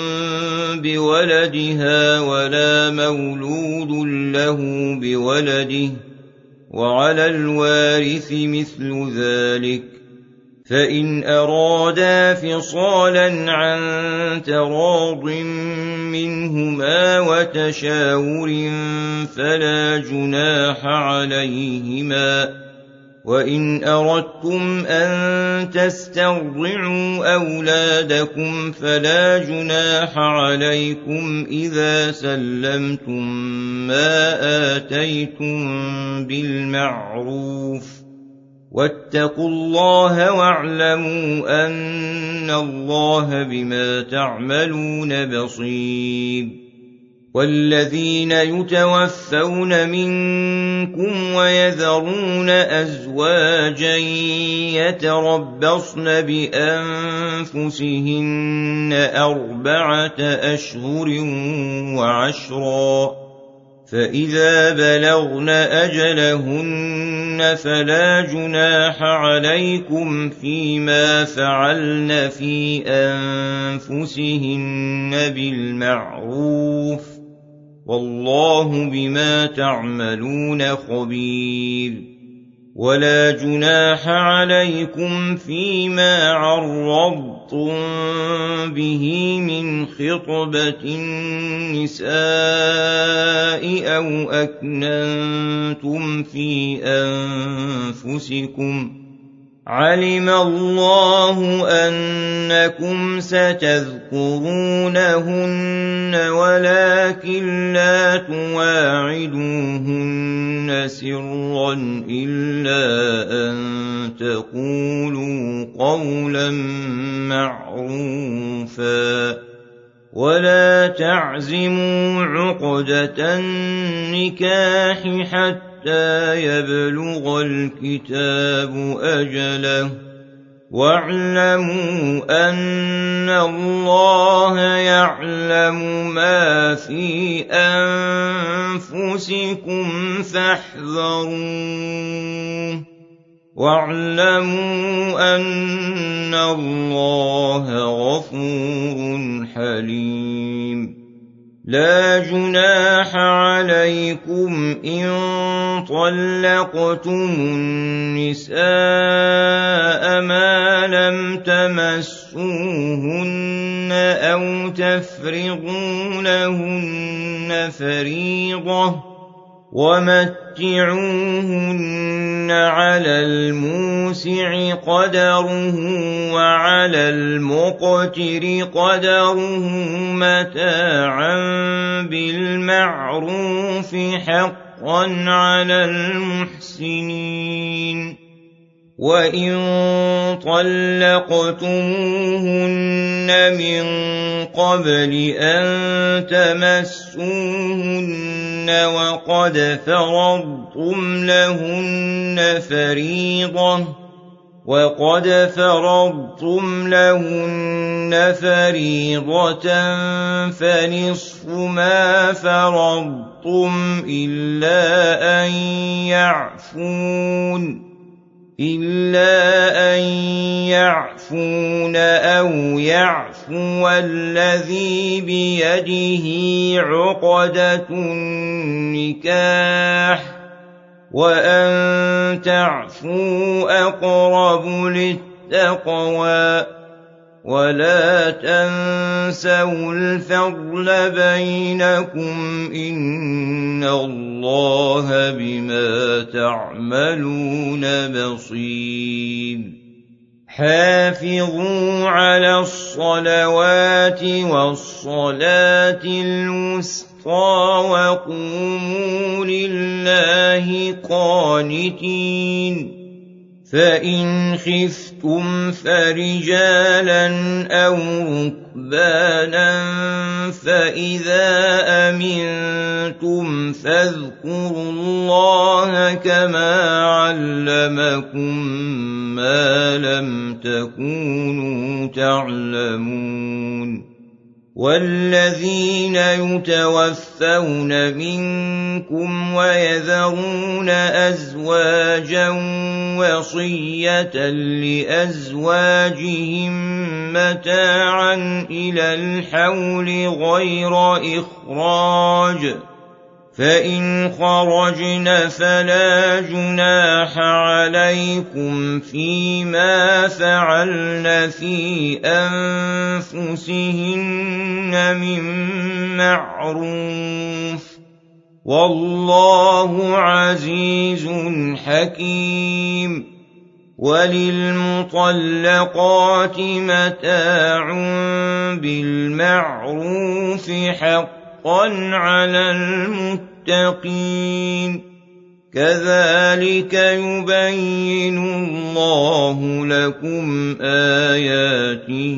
بولدها ولا مولود له بولده، وعلى الوارث مثل ذلك، فإن أرادا فصالا عن تراض منهما وتشاور فلا جناح عليهما. وإن أردتم أن تسترضعوا أولادكم فلا جناح عليكم إذا سلمتم ما آتيتم بالمعروف، واتقوا الله واعلموا أن الله بما تعملون بصير. والذين يتوفون منكم ويذرون أزواجا يتربصن بأنفسهن أربعة أشهر وعشرا، فإذا بلغن أجلهن فلا جناح عليكم فيما فعلن في أنفسهن بالمعروف، والله بما تعملون خبير. ولا جناح عليكم فيما عرضتم به من خطبة النساء أو أكننتم في أنفسكم علم الله أنكم ستذكرونهن ولكن لا تواعدوهن سرا إلا أن تقولوا قولا معروفا ولا تعزموا عقدة النكاح حتى يبلغ الكتاب أجله واعلموا أن الله يعلم ما في أنفسكم فاحذروه واعلموا أن الله غفور حليم لا جناح عليكم إن طلقتم النساء ما لم تمسوهن أو تفرضوا لهن فريضة ومتعوهن على الموسع قدره وعلى المقتر قدره متاعا بالمعروف حقا على المحسنين وإن طلقتموهن من قبل أن تمسوهن وقد فرضتم لهن فريضة وقد فرضتم لهن فريضة فنصف ما فرضتم إلا أن يعفون إلا أن يعفون أو يعفو الذي بيده عقدة النكاح وأن تعفوا أقرب للتقوى ولا تنسوا الفضل بينكم إن الله بما تعملون بصير حافظوا على الصلوات والصلاة الوسطى وقوموا لله قانتين فإن خفتم فرجالا أو ركبانا فإذا أمنتم فاذكروا الله كما علمكم ما لم تكونوا تعلمون والذين يتوفون منكم ويذرون أزواجا وصية لأزواجهم متاعا إلى الحول غير إخراج فإن خرجن فلا جناح عليكم فيما فعلن في أنفسهن من معروف والله عزيز حكيم وللمطلقات متاع بالمعروف حقا على المتقين كذلك يبين الله لكم آياته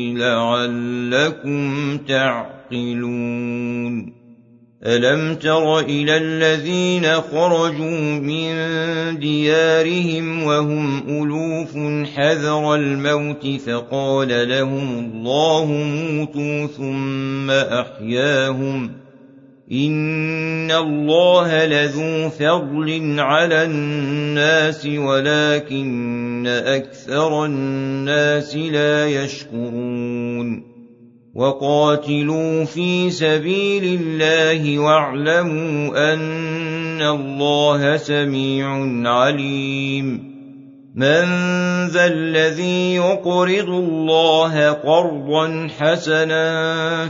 لعلكم تعقلون ألم تر إلى الذين خرجوا من ديارهم وهم ألوف حذر الموت فقال لهم الله موتوا ثم أحياهم إن الله لذو فضل على الناس ولكن أكثر الناس لا يشكرون وقاتلوا في سبيل الله واعلموا أن الله سميع عليم من ذا الذي يقرض الله قرضا حسنا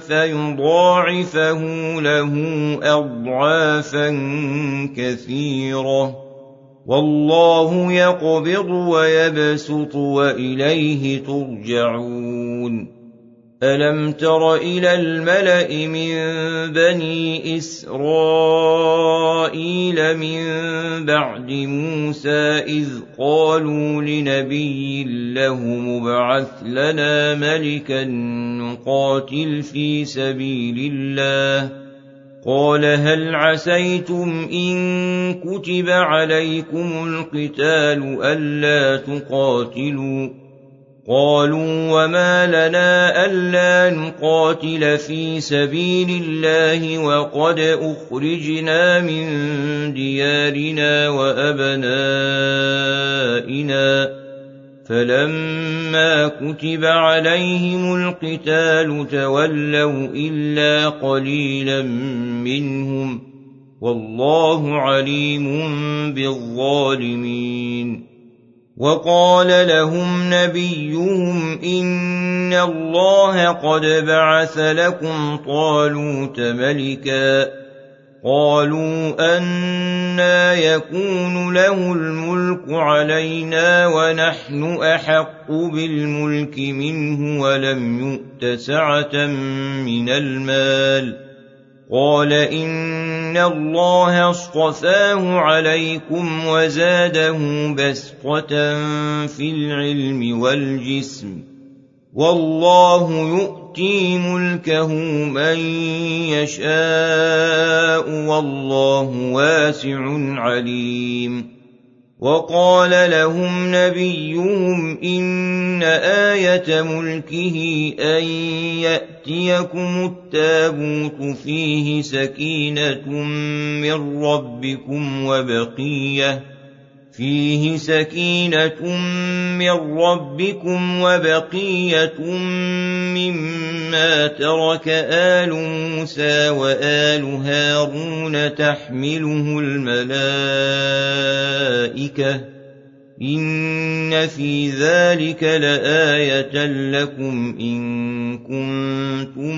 فيضاعفه له أضعافا كثيرة والله يقبض ويبسط وإليه ترجعون ألم تر إلى الملأ من بني إسرائيل من بعد موسى إذ قالوا لنبي له مبعث لنا ملكا نقاتل في سبيل الله قال هل عسيتم إن كتب عليكم القتال ألا تقاتلوا قالوا وما لنا ألا نقاتل في سبيل الله وقد أخرجنا من ديارنا وأبنائنا فلما كتب عليهم القتال تولوا إلا قليلا منهم والله عليم بالظالمين وقال لهم نبيهم إن الله قد بعث لكم طالوت ملكا قالوا أنى يكون له الملك علينا ونحن أحق بالملك منه ولم يؤت سعة من المال قال إن الله اصطفاه عليكم وزاده بسطة في العلم والجسم والله يؤتي ملكه من يشاء والله واسع عليم وقال لهم نبيهم إن آية ملكه أن يأتيكم التابوت فيه سكينة من ربكم وبقية فيه سكينة من ربكم وبقية مما ترك آل موسى وآل هارون تحمله الملائكة إن في ذلك لآية لكم إن كنتم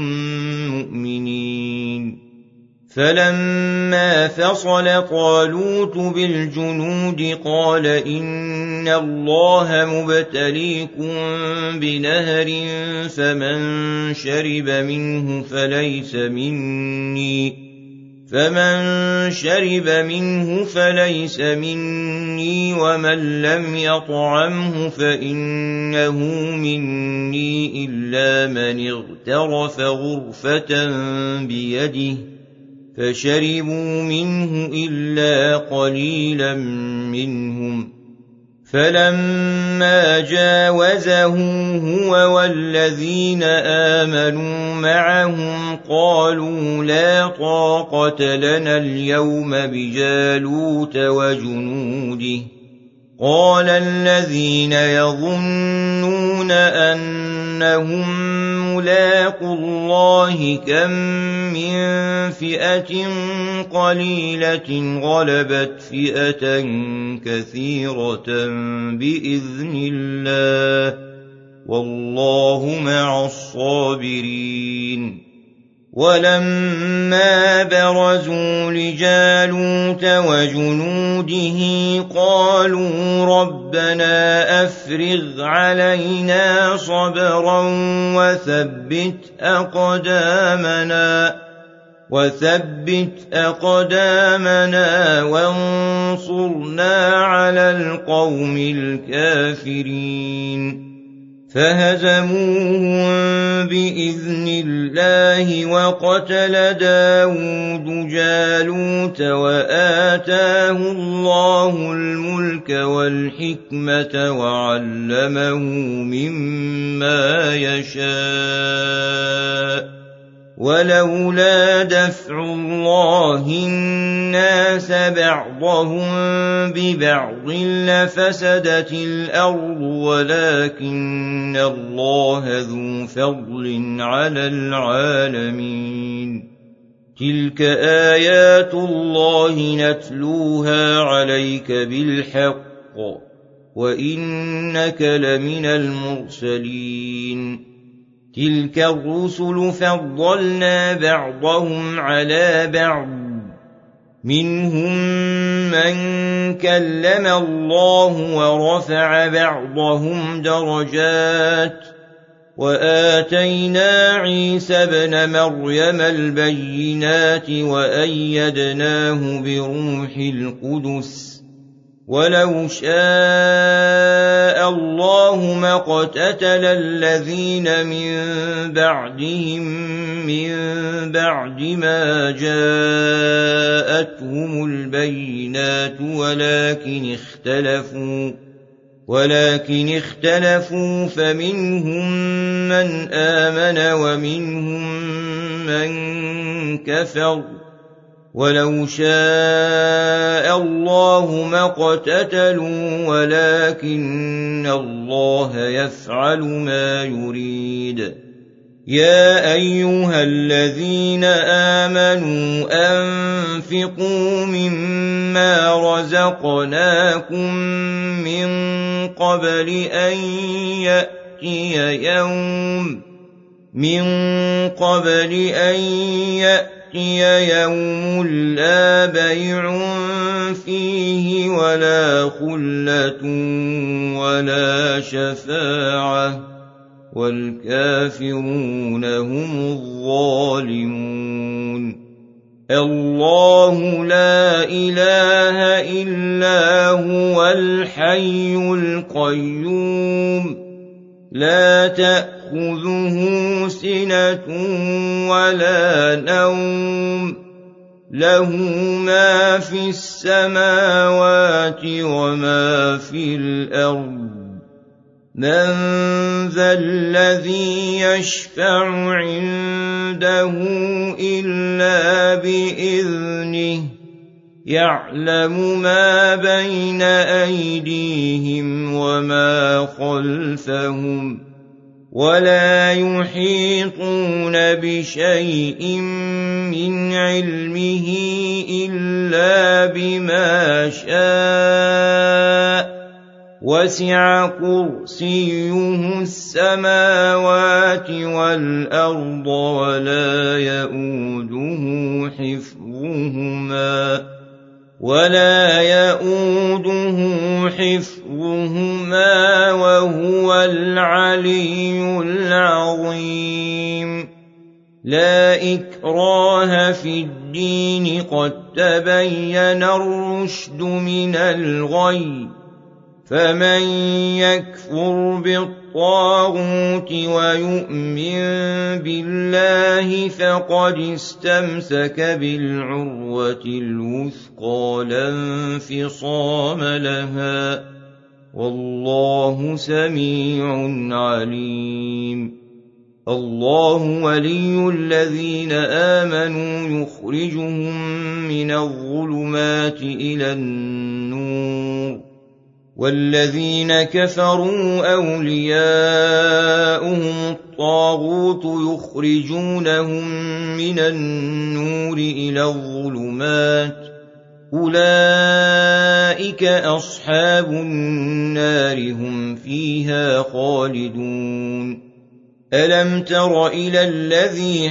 مؤمنين فلما فصل طالوت بالجنود قال إن الله مبتليكم بنهر فمن شرب منه فليس مني فمن شرب منه فليس مني ومن لم يطعمه فإنه مني إلا من اغترف غرفة بيده فشربوا منه إلا قليلا منهم فلما جاوزه هو والذين آمنوا معهم قالوا لا طاقة لنا اليوم بجالوت وجنوده قال الذين يظنون أنهم ملاقو الله كم من فئة قليلة غلبت فئة كثيرة بإذن الله والله مع الصابرين ولما برزوا لجالوت وجنوده قالوا ربنا أفرغ علينا صبرا وثبت أقدامنا وثبت أقدامنا وانصرنا على القوم الكافرين فهزموهم بإذن الله وقتل داود جالوت وآتاه الله الملك والحكمة وعلمه مما يشاء ولولا دفع الله الناس بعضهم ببعض لفسدت الأرض ولكن الله ذو فضل على العالمين تلك آيات الله نتلوها عليك بالحق وإنك لمن المرسلين تلك الرسل فضلنا بعضهم على بعض منهم من كلم الله ورفع بعضهم درجات وآتينا عيسى ابن مريم البينات وأيدناه بروح القدس ولو شاء الله ما اقتتل الذين من بعدهم من بعد ما جاءتهم البينات ولكن اختلفوا ولكن اختلفوا فمنهم من آمن ومنهم من كفر ولو شاء الله ما اقتتلوا ولكن الله يفعل ما يريد يا أيها الذين آمنوا أنفقوا مما رزقناكم من قبل أن يأتي يوم من قبل أن يأتي يوم لا بيع فيه ولا خلة ولا شفاعة والكافرون هم الظالمون الله لا إله إلا هو الحي القيوم لا تأخذه سنة ولا نوم له ما في السماوات وما في الأرض من ذا الذي يشفع عنده إلا بإذنه يعلم ما بين أيديهم وما خلفهم ولا يحيطون بشيء من علمه إلا بما شاء وسع كرسيه السماوات والأرض ولا يئوده حفظهما ولا يئوده حفظهما وهو العلي العظيم لا إكراه في الدين قد تبين الرشد من الغي فمن يكفر بالطاغوت ويؤمن بالله فقد استمسك بالعروة الوثقى لا انفصام لها والله سميع عليم الله ولي الذين آمنوا يخرجهم من الظلمات إلى النور والذين كفروا أولياؤهم الطاغوت يخرجونهم من النور إلى الظلمات أولئك أصحاب النار هم فيها خالدون ألم تر إلى الذي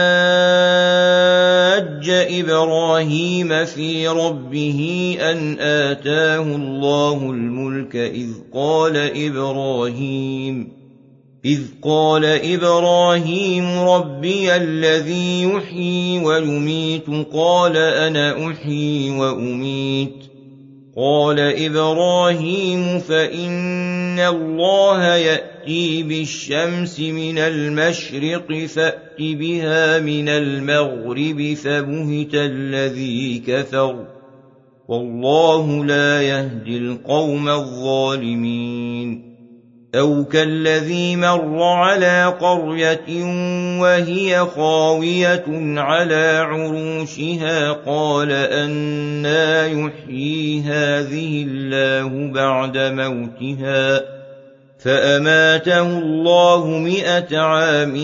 حاج إبراهيم في ربه أن آتاه الله الملك إذ قال إبراهيم إذ قال إبراهيم ربي الذي يحيي ويميت قال أنا أحيي وأميت قال إبراهيم فإن الله يأتي بالشمس من المشرق فأت بها من المغرب فبهت الذي كفر والله لا يهدي القوم الظالمين أو كالذي مر على قرية وهي خاوية على عروشها قال أنى يحيي هذه الله بعد موتها فأماته الله مئة عام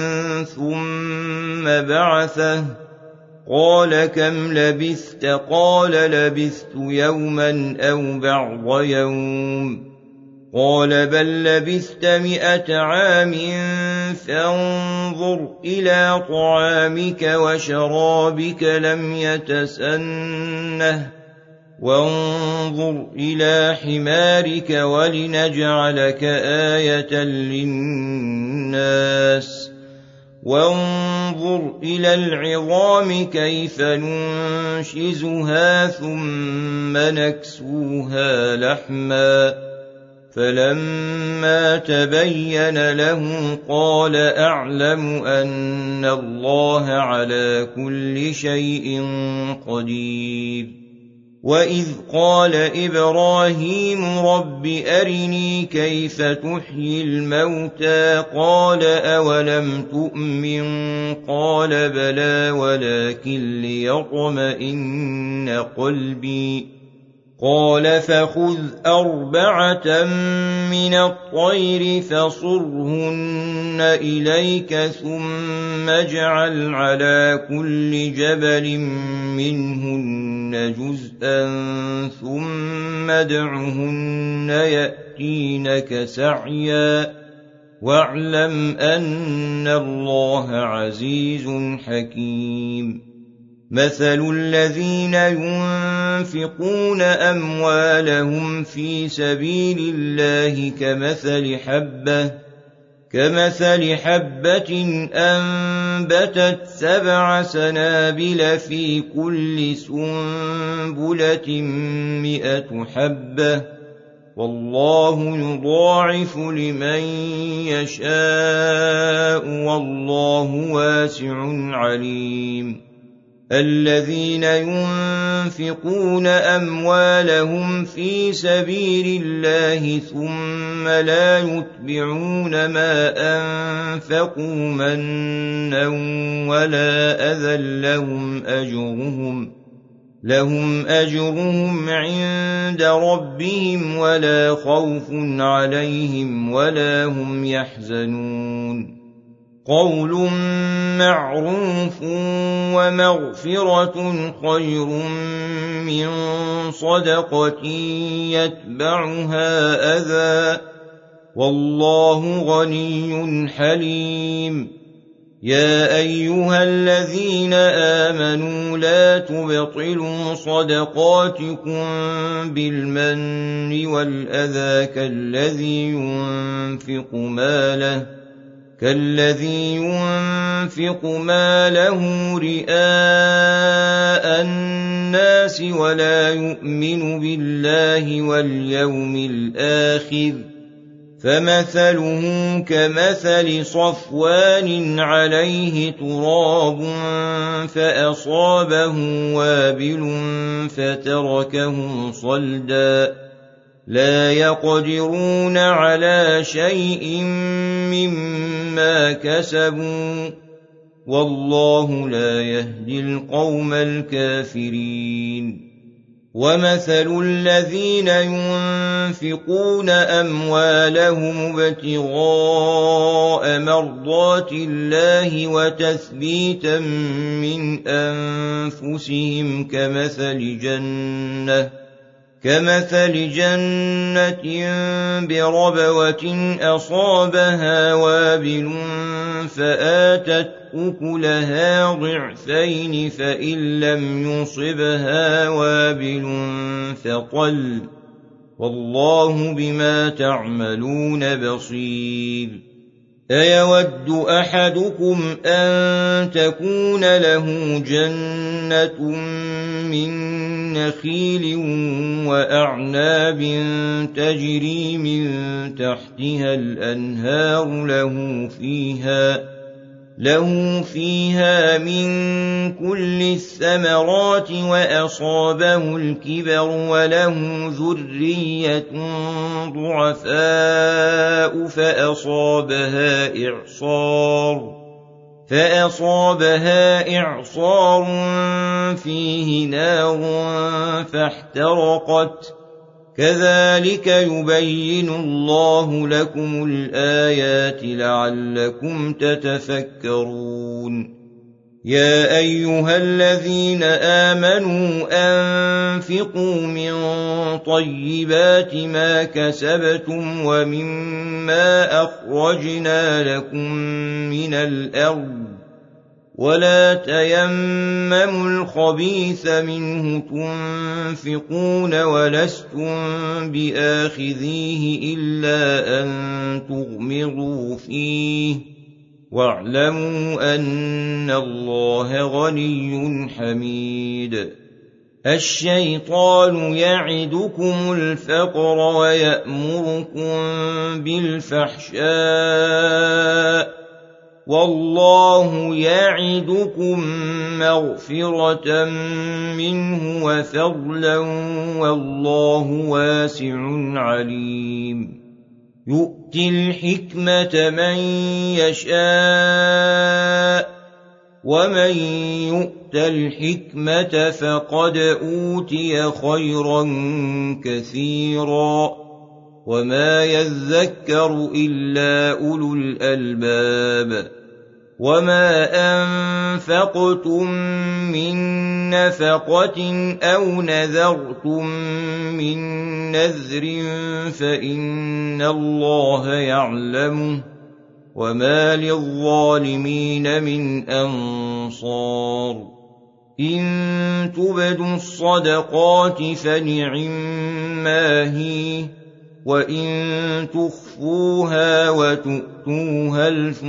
ثم بعثه قال كم لبثت قال لبثت يوما أو بعض يوم قال بل لبثت مئة عام فانظر إلى طعامك وشرابك لم يتسنه وانظر إلى حمارك ولنجعلك آية للناس وانظر إلى العظام كيف ننشزها ثم نكسوها لحما فلما تبين له قال أعلم أن الله على كل شيء قدير وإذ قال إبراهيم رب أرني كيف تحيي الموتى قال أولم تؤمن قال بلى ولكن ليطمئن قلبي قال فخذ أربعة من الطير فصرهن إليك ثم اجعل على كل جبل منهن جزءا ثم ادعهن يأتينك سعيا واعلم أن الله عزيز حكيم مثل الذين ينفقون أموالهم في سبيل الله كمثل حبة كمثل حبة أنبتت سبع سنابل في كل سنبلة مئة حبة والله يضاعف لمن يشاء والله واسع عليم الذين ينفقون أموالهم في سبيل الله ثم لا يتبعون ما أنفقوا منا ولا أذى لهم أجرهم لهم أجرهم عند ربهم ولا خوف عليهم ولا هم يحزنون قول معروف ومغفرة خير من صدقة يتبعها أذى والله غني حليم يا أيها الذين آمنوا لا تبطلوا صدقاتكم بالمن والأذى كالذي ينفق ماله كالذي ينفق ماله رئاء الناس ولا يؤمن بالله واليوم الآخر فمثله كمثل صفوان عليه تراب فأصابه وابل فتركه صلدا لا يقدرون على شيء مما كسبوا والله لا يهدي القوم الكافرين ومثل الذين ينفقون أموالهم ابتغاء مرضات الله وتثبيتا من أنفسهم كمثل جنة كمثل جنة بربوة أصابها وابل فآتت أكلها ضعفين فإن لم يصبها وابل فطل والله بما تعملون بصير أيود أحدكم أن تكون له جنة من نخيل وأعناب تجري من تحتها الأنهار له فيها له فيها من كل الثمرات وأصابه الكبر وله ذرية ضعفاء فأصابها إعصار فأصابها إعصار فيه نار فاحترقت كذلك يبين الله لكم الآيات لعلكم تتفكرون يا أيها الذين آمنوا أنفقوا من طيبات ما كسبتم ومما أخرجنا لكم من الأرض ولا تيمموا الخبيث منه تنفقون ولستم بآخذيه إلا أن تغمضوا فيه واعلموا أن الله غني حميد. الشيطان يعدكم الفقر ويأمركم بالفحشاء والله يعدكم مغفرة منه وفضلا والله واسع عليم. يؤتي الحكمة من يشاء ومن يؤت الحكمة فقد أوتي خيرا كثيرا وما يذكر إلا أولو الألباب. وما أنفقتم من نفقة أو نذرتم من نذر فإن الله يعلمه وما للظالمين من أنصار. إن تبدوا الصدقات فنعما هي وإن تخفوها وتؤتوها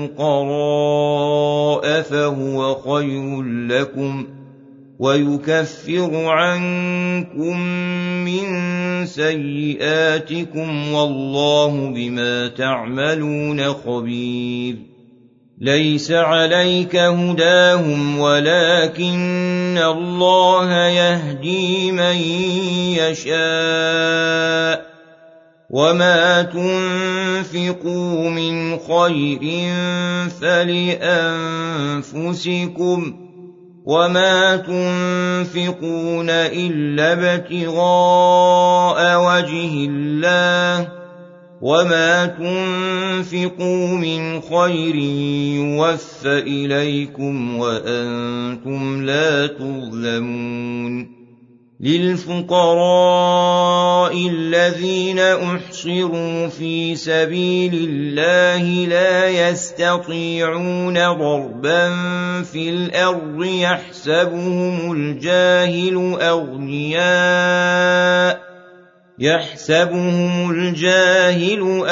الفقراء فهو خير لكم ويكفر عنكم من سيئاتكم والله بما تعملون خبير. ليس عليك هداهم ولكن الله يهدي من يشاء وما تنفقوا من خير فلأنفسكم وما تنفقون إلا ابتغاء وجه الله وما تنفقوا من خير يوفى إليكم وأنتم لا تظلمون. للفقراء الذين أحصروا في سبيل الله لا يستطيعون ضربا في الأرض يحسبهم الجاهل أغنياء يحسبهم الجاهل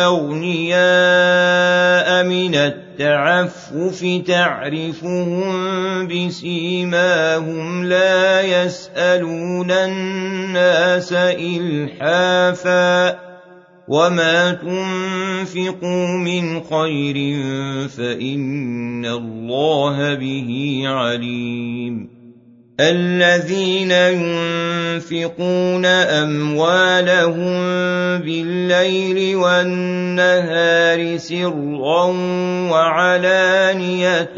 أغنياء من التعفف تعرفهم بسيماهم لا يسألون الناس إلحافا وما تنفقوا من خير فإن الله به عليم. الذين ينفقون أموالهم بالليل والنهار سرا وعلانية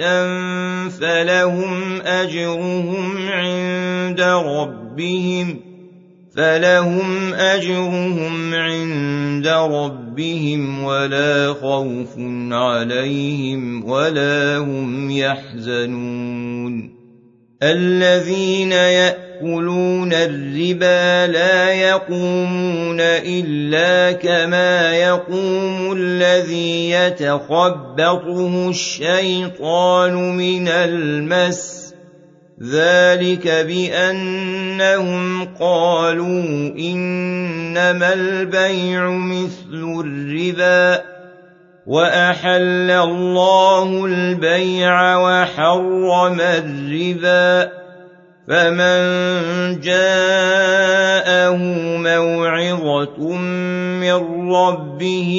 فلهم أجرهم عند ربهم فلهم أجرهم عند ربهم ولا خوف عليهم ولا هم يحزنون. الذين يأكلون الربا لا يقومون إلا كما يقوم الذي يتخبطه الشيطان من المس ذلك بأنهم قالوا إنما البيع مثل الربا وأحل الله البيع وحرم الربا فمن جاءه موعظة من ربه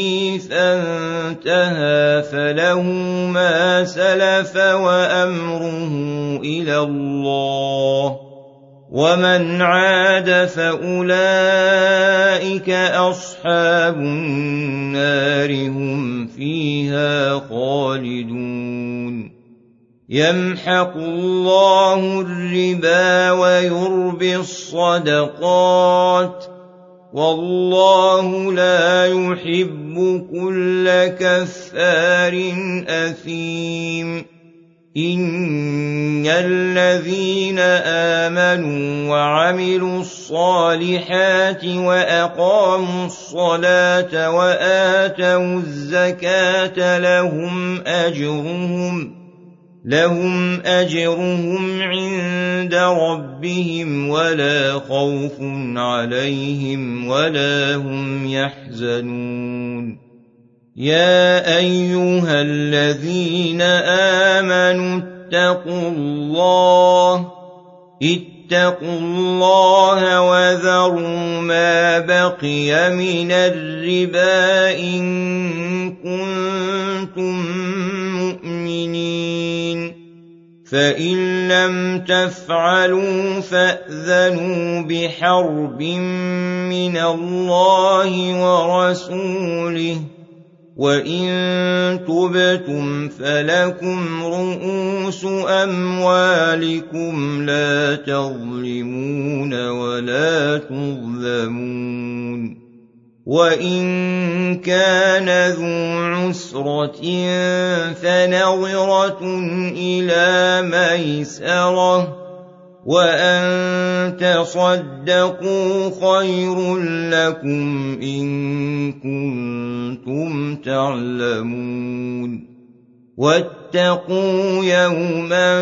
فانتهى فله ما سلف وأمره إلى الله ومن عاد فأولئك أصحاب النار هم فيها خالدون. يمحق الله الربا ويربي الصدقات والله لا يحب كل كفار أثيم. إن الذين آمنوا وعملوا الصالحات وأقاموا الصلاة وآتوا الزكاة لهم أجرهم لهم أجرهم عند ربهم ولا خوف عليهم ولا هم يحزنون يا أيها الذين آمنوا اتقوا الله اتقوا الله وذروا ما بقي من الربا إن كنتم مؤمنين فإن لم تفعلوا فأذنوا بحرب من الله ورسوله وإن تبتم فلكم رؤوس أموالكم لا تظلمون ولا تظلمون وإن كان ذو عسرة فنظرة إلى ميسرة وأن تصدقوا خير لكم إن كنتم تعلمون واتقوا يوما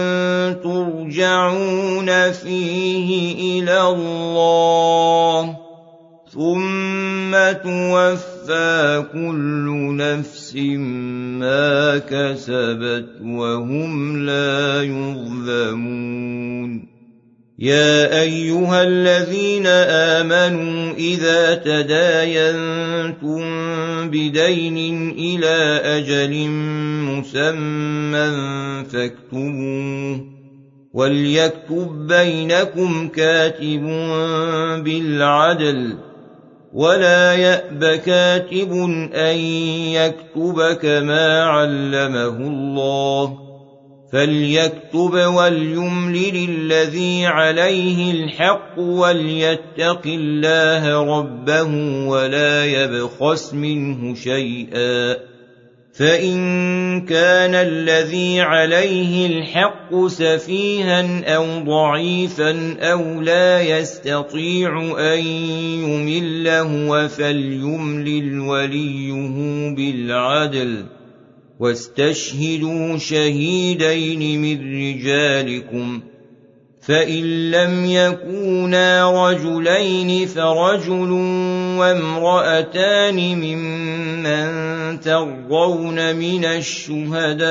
ترجعون فيه إلى الله ثم توفى كل نفس ما كسبت وهم لا يظلمون يا أيها الذين آمنوا إذا تداينتم بدين إلى أجل مسمى فاكتبوه وليكتب بينكم كاتب بالعدل ولا يأب كاتب أن يكتب كما علمه الله فليكتب وليملل الذي عليه الحق وليتق الله ربه ولا يبخس منه شيئا فإن كان الذي عليه الحق سفيها أو ضعيفا أو لا يستطيع أن يمل هو فليملل وليه بالعدل واستشهدوا شهيدين من رجالكم فإن لم يكونا رجلين فرجل وامرأتان ممن ترضون من الشهداء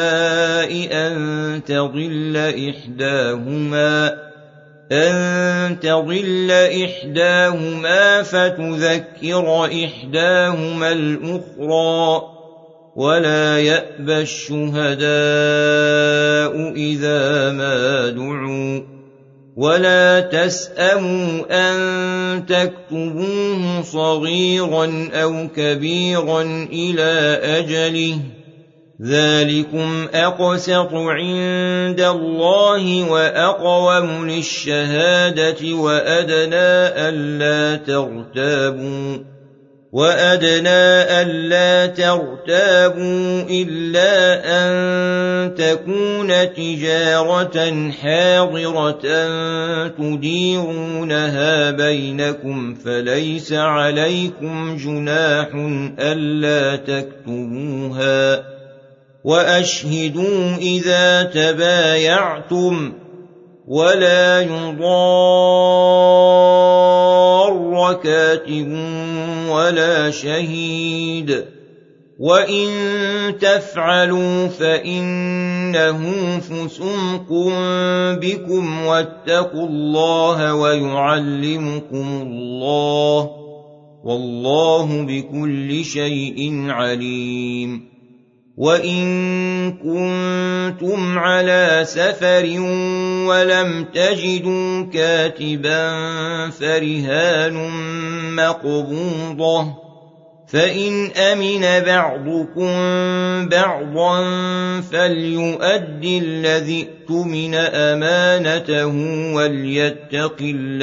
أن تضل إحداهما أن تضل إحداهما فتذكر إحداهما الأخرى ولا يأبى الشهداء إذا ما دعوا ولا تسأموا أن تكتبوه صغيرا أو كبيرا إلى أجله ذلكم أقسط عند الله وأقوم للشهادة وأدنى ألا ترتابوا وأدنى ألا ترتابوا إلا أن تكون تجارة حاضرة تديرونها بينكم فليس عليكم جناح ألا تكتبوها وأشهدوا إذا تبايعتم ولا يضار كاتب ولا شهيد وإن تفعلوا فإنه فسوق بكم واتقوا الله ويعلمكم الله والله بكل شيء عليم وإن كنتم على سفر ولم تجدوا كاتبا فرهان مقبوضة فإن أمن بعضكم بعضا فليؤدي الذي اؤتمن أمانته وليتق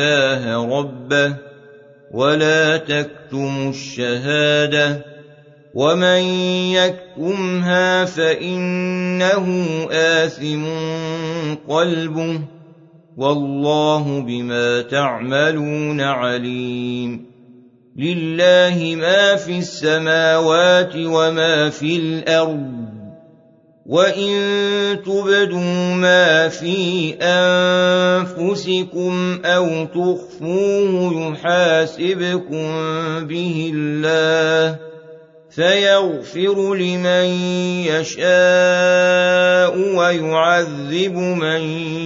الله ربه ولا تكتموا الشهادة ومن يكتمها فإنه آثم قلبه والله بما تعملون عليم لله ما في السماوات وما في الأرض وإن تبدوا ما في أنفسكم أو تخفوه يحاسبكم به الله فيغفر لمن يشاء ويعذب من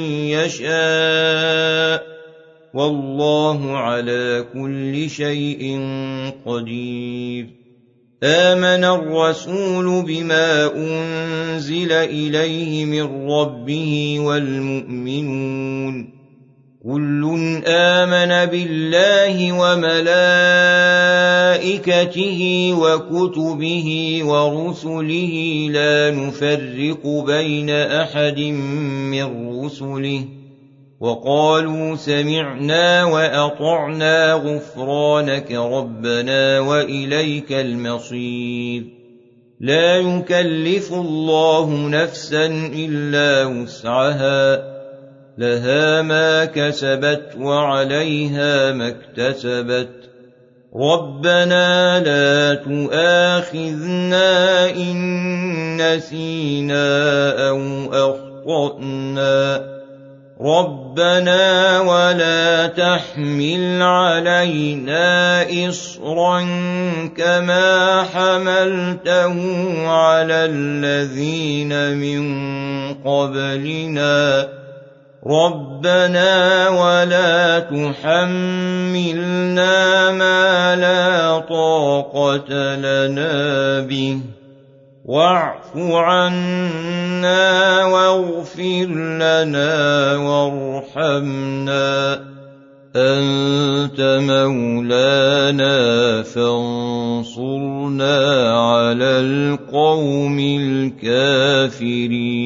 يشاء والله على كل شيء قدير آمن الرسول بما أنزل إليه من ربه والمؤمنون كل آمن بالله وملائكته وكتبه ورسله لا نفرق بين أحد من رسله وقالوا سمعنا وأطعنا غفرانك ربنا وإليك المصير لا يكلف الله نفسا إلا وسعها لها ما كسبت وعليها ما اكتسبت ربنا لا تؤاخذنا إن نسينا أو أخطأنا ربنا ولا تحمل علينا إصرا كما حملته على الذين من قبلنا ربنا ولا تحملنا ما لا طاقة لنا به واعف عنا واغفر لنا وارحمنا أنت مولانا فانصرنا على القوم الكافرين